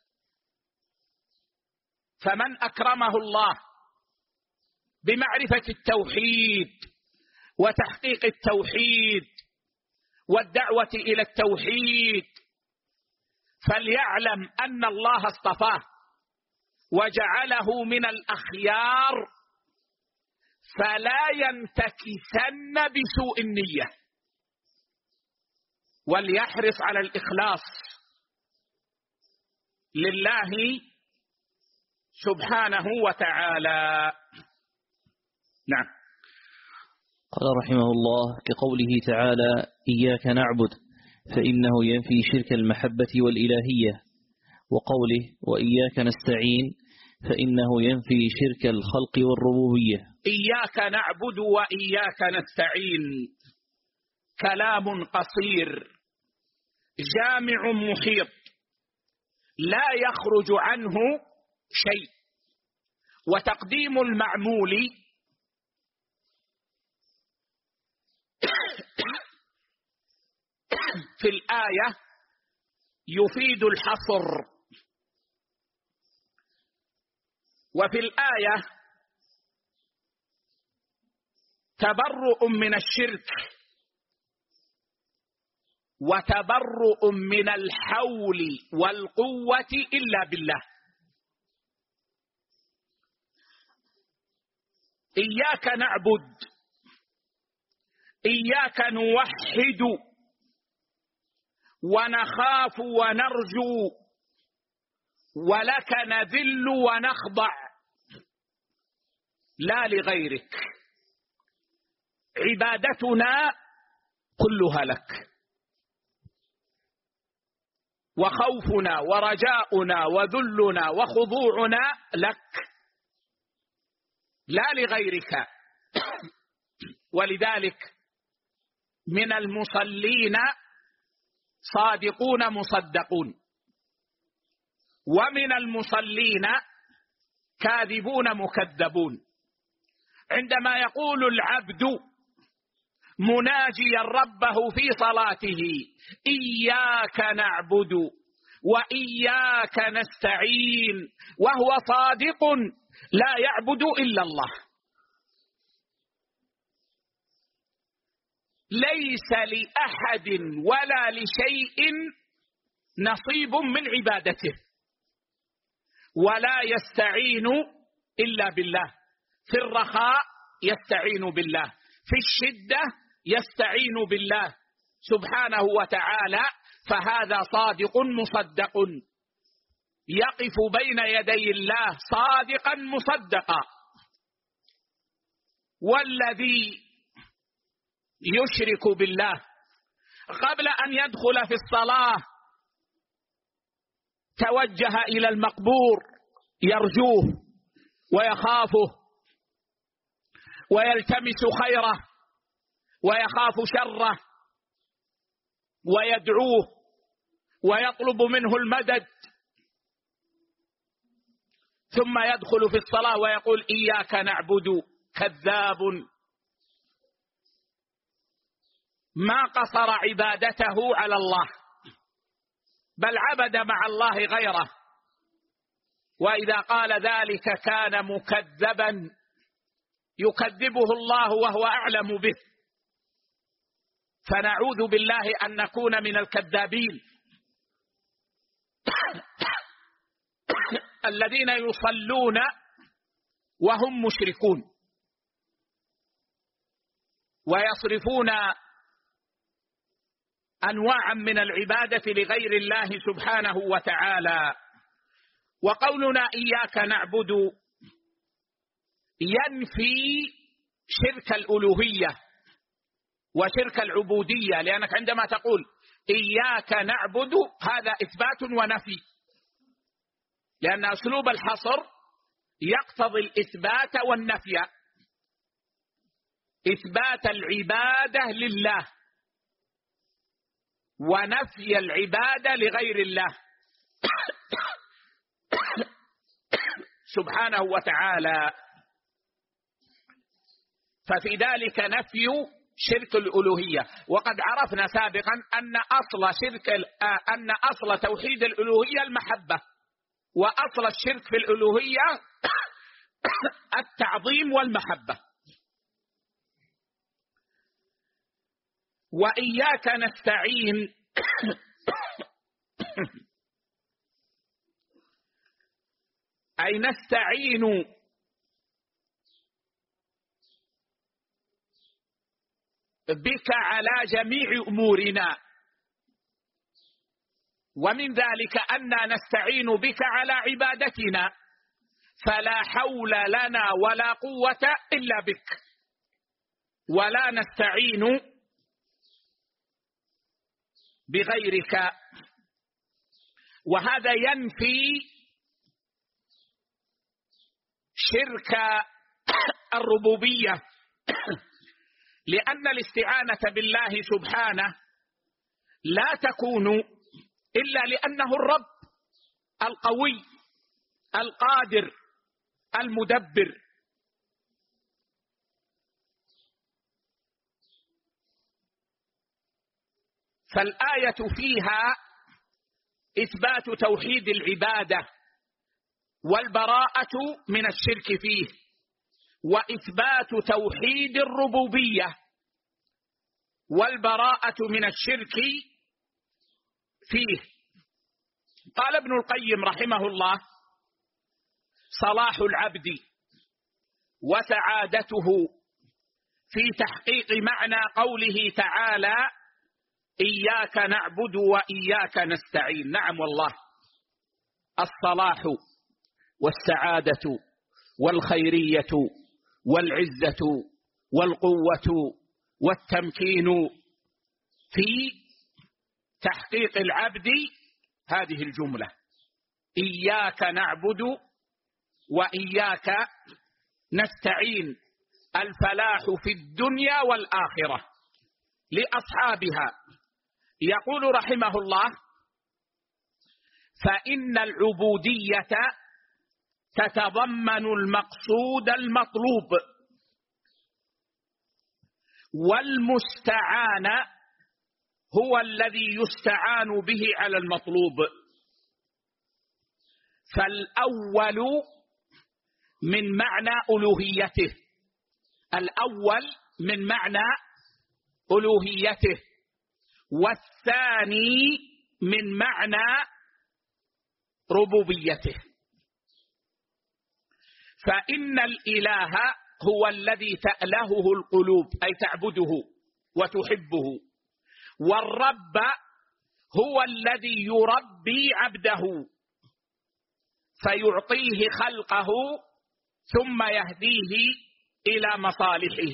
فمن أكرمه الله بمعرفة التوحيد وتحقيق التوحيد والدعوة إلى التوحيد فليعلم أن الله اصطفاه وجعله من الأخيار، فلا ينتكسن بسوء النية، وليحرص على الإخلاص لله سبحانه وتعالى. نعم. قال رحمه الله كقوله تعالى إياك نعبد فإنه ينفي شرك المحبة والإلهية، وقوله وإياك نستعين فإنه ينفي شرك الخلق والربوبية. إياك نعبد وإياك نستعين كلام قصير جامع محيط لا يخرج عنه شيء. وتقديم المعمول في الآية يفيد الحصر، وفي الآية تبرؤ من الشرك وتبرؤ من الحول والقوة إلا بالله. إياك نعبد، إياك نوحد، ونخاف ونرجو، ولك نذل ونخضع لا لغيرك. عبادتنا كلها لك، وخوفنا ورجاؤنا وذلنا وخضوعنا لك لا لغيرك. ولذلك من المصلين صادقون مصدقون، ومن المصلين كاذبون مكذبون. عندما يقول العبد مناجيا ربه في صلاته إياك نعبد وإياك نستعين وهو صادق لا يعبد إلا الله، ليس لأحد ولا لشيء نصيب من عبادته، ولا يستعين إلا بالله. في الرخاء يستعين بالله، في الشدة يستعين بالله سبحانه وتعالى. فهذا صادق مصدق، يقف بين يدي الله صادقا مصدقا. والذي يشرك بالله قبل أن يدخل في الصلاة توجه إلى المقبور يرجوه ويخافه ويلتمس خيره ويخاف شره ويدعوه ويطلب منه المدد، ثم يدخل في الصلاة ويقول إياك نعبد. كذاب، ما قصر عبادته على الله، بل عبد مع الله غيره، وإذا قال ذلك كان مكذبا يكذبه الله وهو أعلم به. فنعوذ بالله أن نكون من الكذابين الذين يصلون وهم مشركون ويصرفون أنواعا من العبادة لغير الله سبحانه وتعالى. وقولنا إياك نعبد ينفي شرك الألوهية وشرك العبودية، لأنك عندما تقول إياك نعبد هذا إثبات ونفي، لأن أسلوب الحصر يقتضي الإثبات والنفي. إثبات العبادة لله ونفي العبادة لغير الله سبحانه وتعالى. ففي ذلك نفي شرك الألوهية. وقد عرفنا سابقا أن أصل توحيد الألوهية المحبة، وأصل الشرك في الألوهية التعظيم والمحبة. وإياك نستعين أي نستعين بك على جميع أمورنا، ومن ذلك أننا نستعين بك على عبادتنا، فلا حول لنا ولا قوة إلا بك، ولا نستعين بغيرك. وهذا ينفي شرك الربوبية، لأن الاستعانة بالله سبحانه لا تكون إلا لأنه الرب القوي القادر المدبر. فالآية فيها إثبات توحيد العبادة والبراءة من الشرك فيه، وإثبات توحيد الربوبية والبراءة من الشرك فيه. قال ابن القيم رحمه الله: صلاح العبد وسعادته في تحقيق معنى قوله تعالى: إياك نعبد وإياك نستعين. نعم والله، الصلاح والسعادة والخيرية والعزة والقوة والتمكين في تحقيق العبد هذه الجملة: إياك نعبد وإياك نستعين. الفلاح في الدنيا والآخرة لأصحابها. يقول رحمه الله: فإن العبودية تتضمن المقصود المطلوب، والمستعان هو الذي يستعان به على المطلوب. فالأول من معنى ألوهيته، الأول من معنى ألوهيته، والثاني من معنى ربوبيته. فإن الإله هو الذي تألهه القلوب، أي تعبده وتحبه، والرب هو الذي يربي عبده فيعطيه خلقه ثم يهديه إلى مصالحه.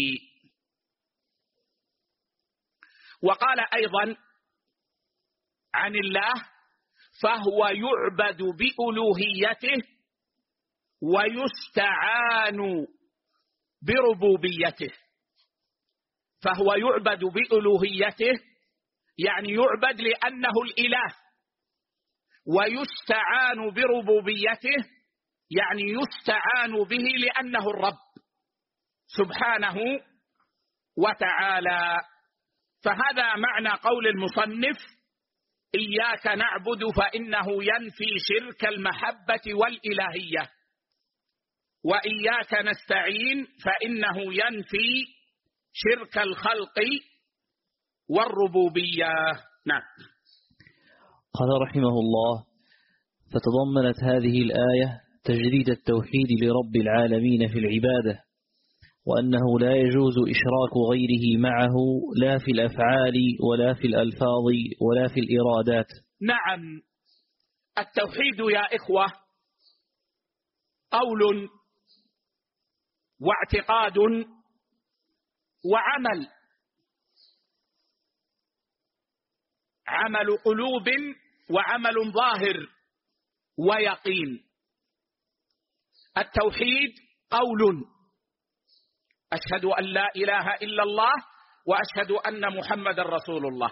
وقال أيضا عن الله: فهو يعبد بألوهيته ويستعان بربوبيته. فهو يعبد بألوهيته يعني يعبد لأنه الإله، ويستعان بربوبيته يعني يستعان به لأنه الرب سبحانه وتعالى. فهذا معنى قول المصنف: إياك نعبد، فإنه ينفي شرك المحبة والإلهية، وإياك نستعين فإنه ينفي شرك الخلق والربوبية. نعم. قال رحمه الله: فتضمنت هذه الآية تجريد التوحيد لرب العالمين في العبادة، وأنه لا يجوز إشراك غيره معه لا في الأفعال ولا في الألفاظ ولا في الإرادات. نعم، التوحيد يا إخوة قول واعتقاد وعمل، عمل قلوب وعمل ظاهر ويقين. التوحيد قول: أشهد أن لا إله إلا الله وأشهد أن محمد رسول الله.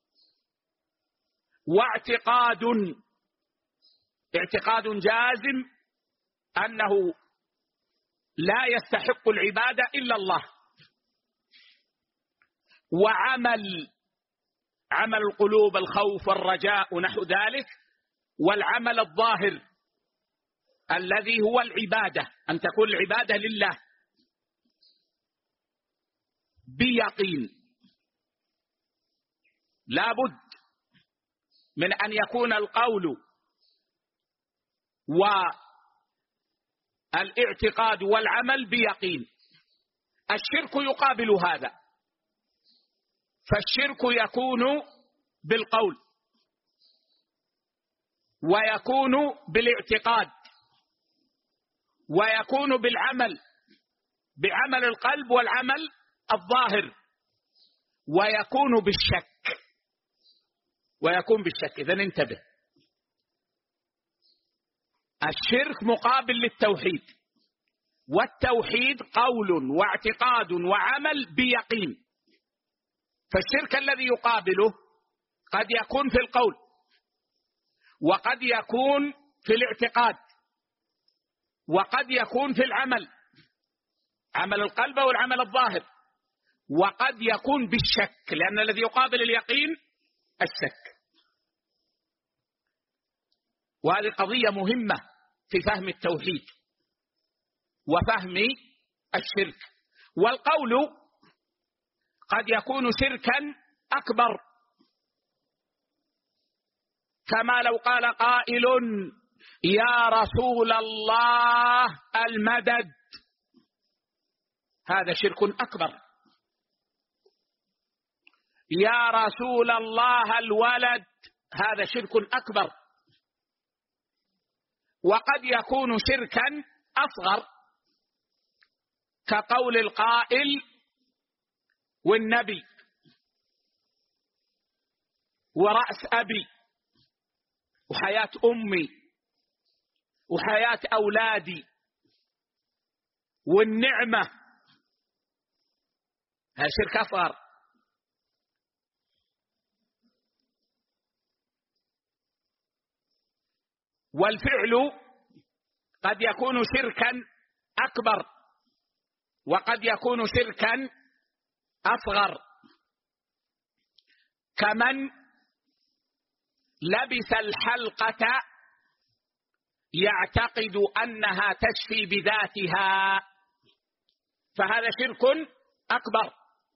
واعتقاد، اعتقاد جازم أنه لا يستحق العبادة إلا الله. وعمل، عمل القلوب، الخوف والرجاء ونحو ذلك. والعمل الظاهر الذي هو العبادة، أن تكون العبادة لله بيقين. لا بد من أن يكون القول والاعتقاد والعمل بيقين. الشرك يقابل هذا، فالشرك يكون بالقول ويكون بالاعتقاد ويكون بالعمل، بعمل القلب والعمل الظاهر، ويكون بالشك، ويكون بالشك. إذن انتبه، الشرك مقابل للتوحيد، والتوحيد قول واعتقاد وعمل بيقين. فالشرك الذي يقابله قد يكون في القول، وقد يكون في الاعتقاد، وقد يكون في العمل، عمل القلب والعمل الظاهر، وقد يكون بالشك، لأن الذي يقابل اليقين الشك. وهذه قضية مهمة في فهم التوحيد وفهم الشرك. والقول قد يكون شركا أكبر، كما لو قال قائل: يا رسول الله المدد. هذا شرك أكبر. يا رسول الله الولد، هذا شرك أكبر. وقد يكون شركا أصغر كقول القائل والنبي ورأس أبي وحياة أمي وحياة أولادي والنعمة، هذا شرك أصغر. والفعل قد يكون شركا أكبر وقد يكون شركا أصغر، كمن لبس الحلقة يعتقد أنها تشفي بذاتها، فهذا شرك أكبر.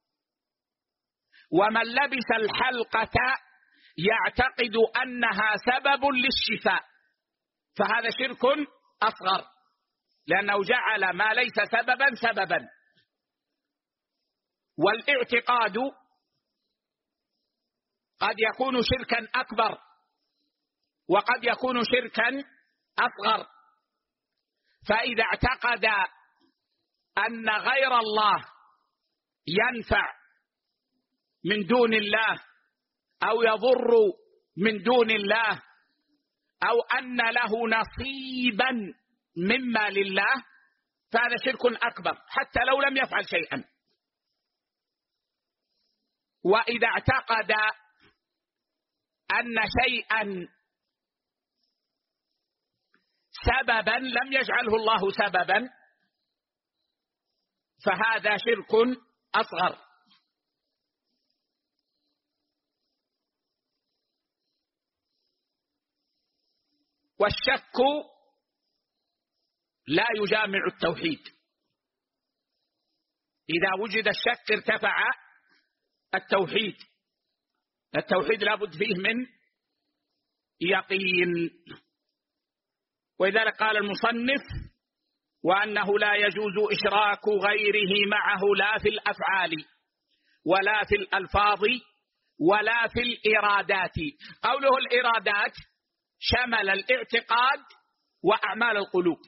ومن لبس الحلقة يعتقد أنها سبب للشفاء، فهذا شرك أصغر، لأنه جعل ما ليس سببا سببا. والاعتقاد قد يكون شركا أكبر وقد يكون شركا أصغر. فإذا اعتقد أن غير الله ينفع من دون الله أو يضر من دون الله أو أن له نصيبا مما لله، فهذا شرك أكبر حتى لو لم يفعل شيئا. وإذا اعتقد أن شيئا سببا لم يجعله الله سببا، فهذا شرك أصغر. والشك لا يجامع التوحيد. إذا وجد الشك ارتفع التوحيد. التوحيد لابد فيه من يقين. ولذلك قال المصنف: وأنه لا يجوز إشراك غيره معه لا في الأفعال ولا في الألفاظ ولا في الإرادات. قوله الإرادات شمل الاعتقاد وأعمال القلوب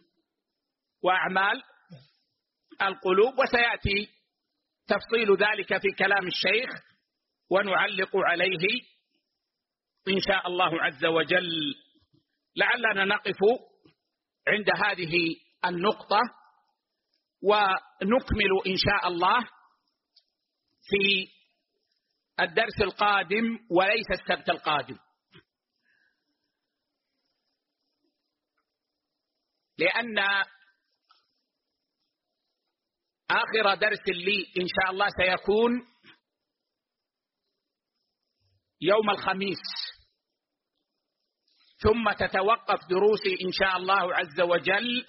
وسيأتي تفصيل ذلك في كلام الشيخ ونعلق عليه إن شاء الله عز وجل. لعلنا نقف عند هذه النقطة ونكمل إن شاء الله في الدرس القادم وليس السبت القادم، لأن آخر درس لي إن شاء الله سيكون يوم الخميس، ثم تتوقف دروسي إن شاء الله عز وجل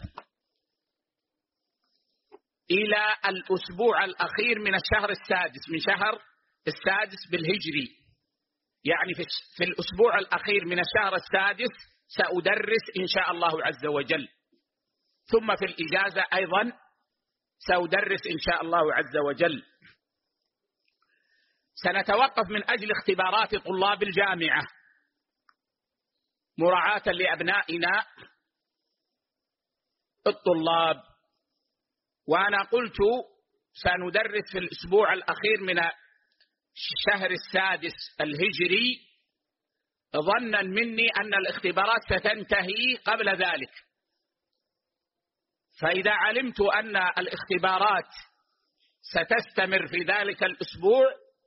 إلى الأسبوع الأخير من الشهر السادس، من شهر السادس بالهجري، يعني في الأسبوع الأخير من الشهر السادس سأدرس إن شاء الله عز وجل، ثم في الإجازة أيضا سأدرس إن شاء الله عز وجل. سنتوقف من أجل اختبارات طلاب الجامعة مراعاة لأبنائنا الطلاب. وأنا قلت سندرس في الأسبوع الأخير من الشهر السادس الهجري ظنا مني أن الاختبارات ستنتهي قبل ذلك، فإذا علمت أن الاختبارات ستستمر في ذلك الأسبوع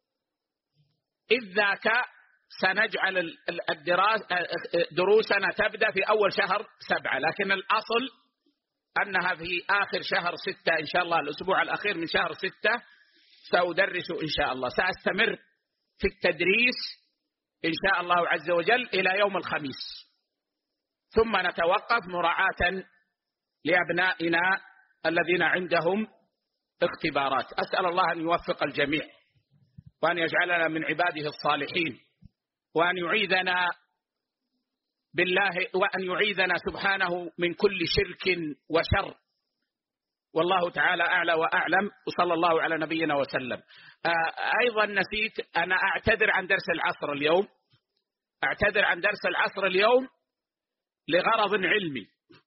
إذ ذاك سنجعل دروسنا تبدأ في أول شهر 7، لكن الأصل أنها في آخر شهر 6 إن شاء الله، الأسبوع الأخير من شهر 6 سأدرس إن شاء الله. سأستمر في التدريس إن شاء الله عز وجل إلى يوم الخميس، ثم نتوقف مراعاة لأبنائنا الذين عندهم اختبارات. أسأل الله أن يوفق الجميع وأن يجعلنا من عباده الصالحين، وأن يعيذنا بالله، وأن يعيذنا سبحانه من كل شرك وشر، والله تعالى أعلى وأعلم، وصلى الله على نبينا وسلم. أيضا نسيت، أنا أعتذر عن درس العصر اليوم، أعتذر عن درس العصر اليوم لغرض علمي.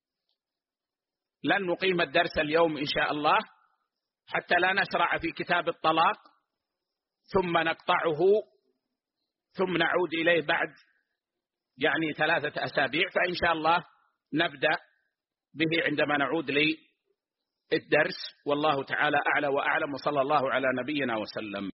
لن نقيم الدرس اليوم إن شاء الله حتى لا نشرع في كتاب الطلاق ثم نقطعه ثم نعود إليه بعد 3 أسابيع، فإن شاء الله نبدأ به عندما نعود للدرس، والله تعالى أعلى وأعلم، وصلى الله على نبينا وسلم.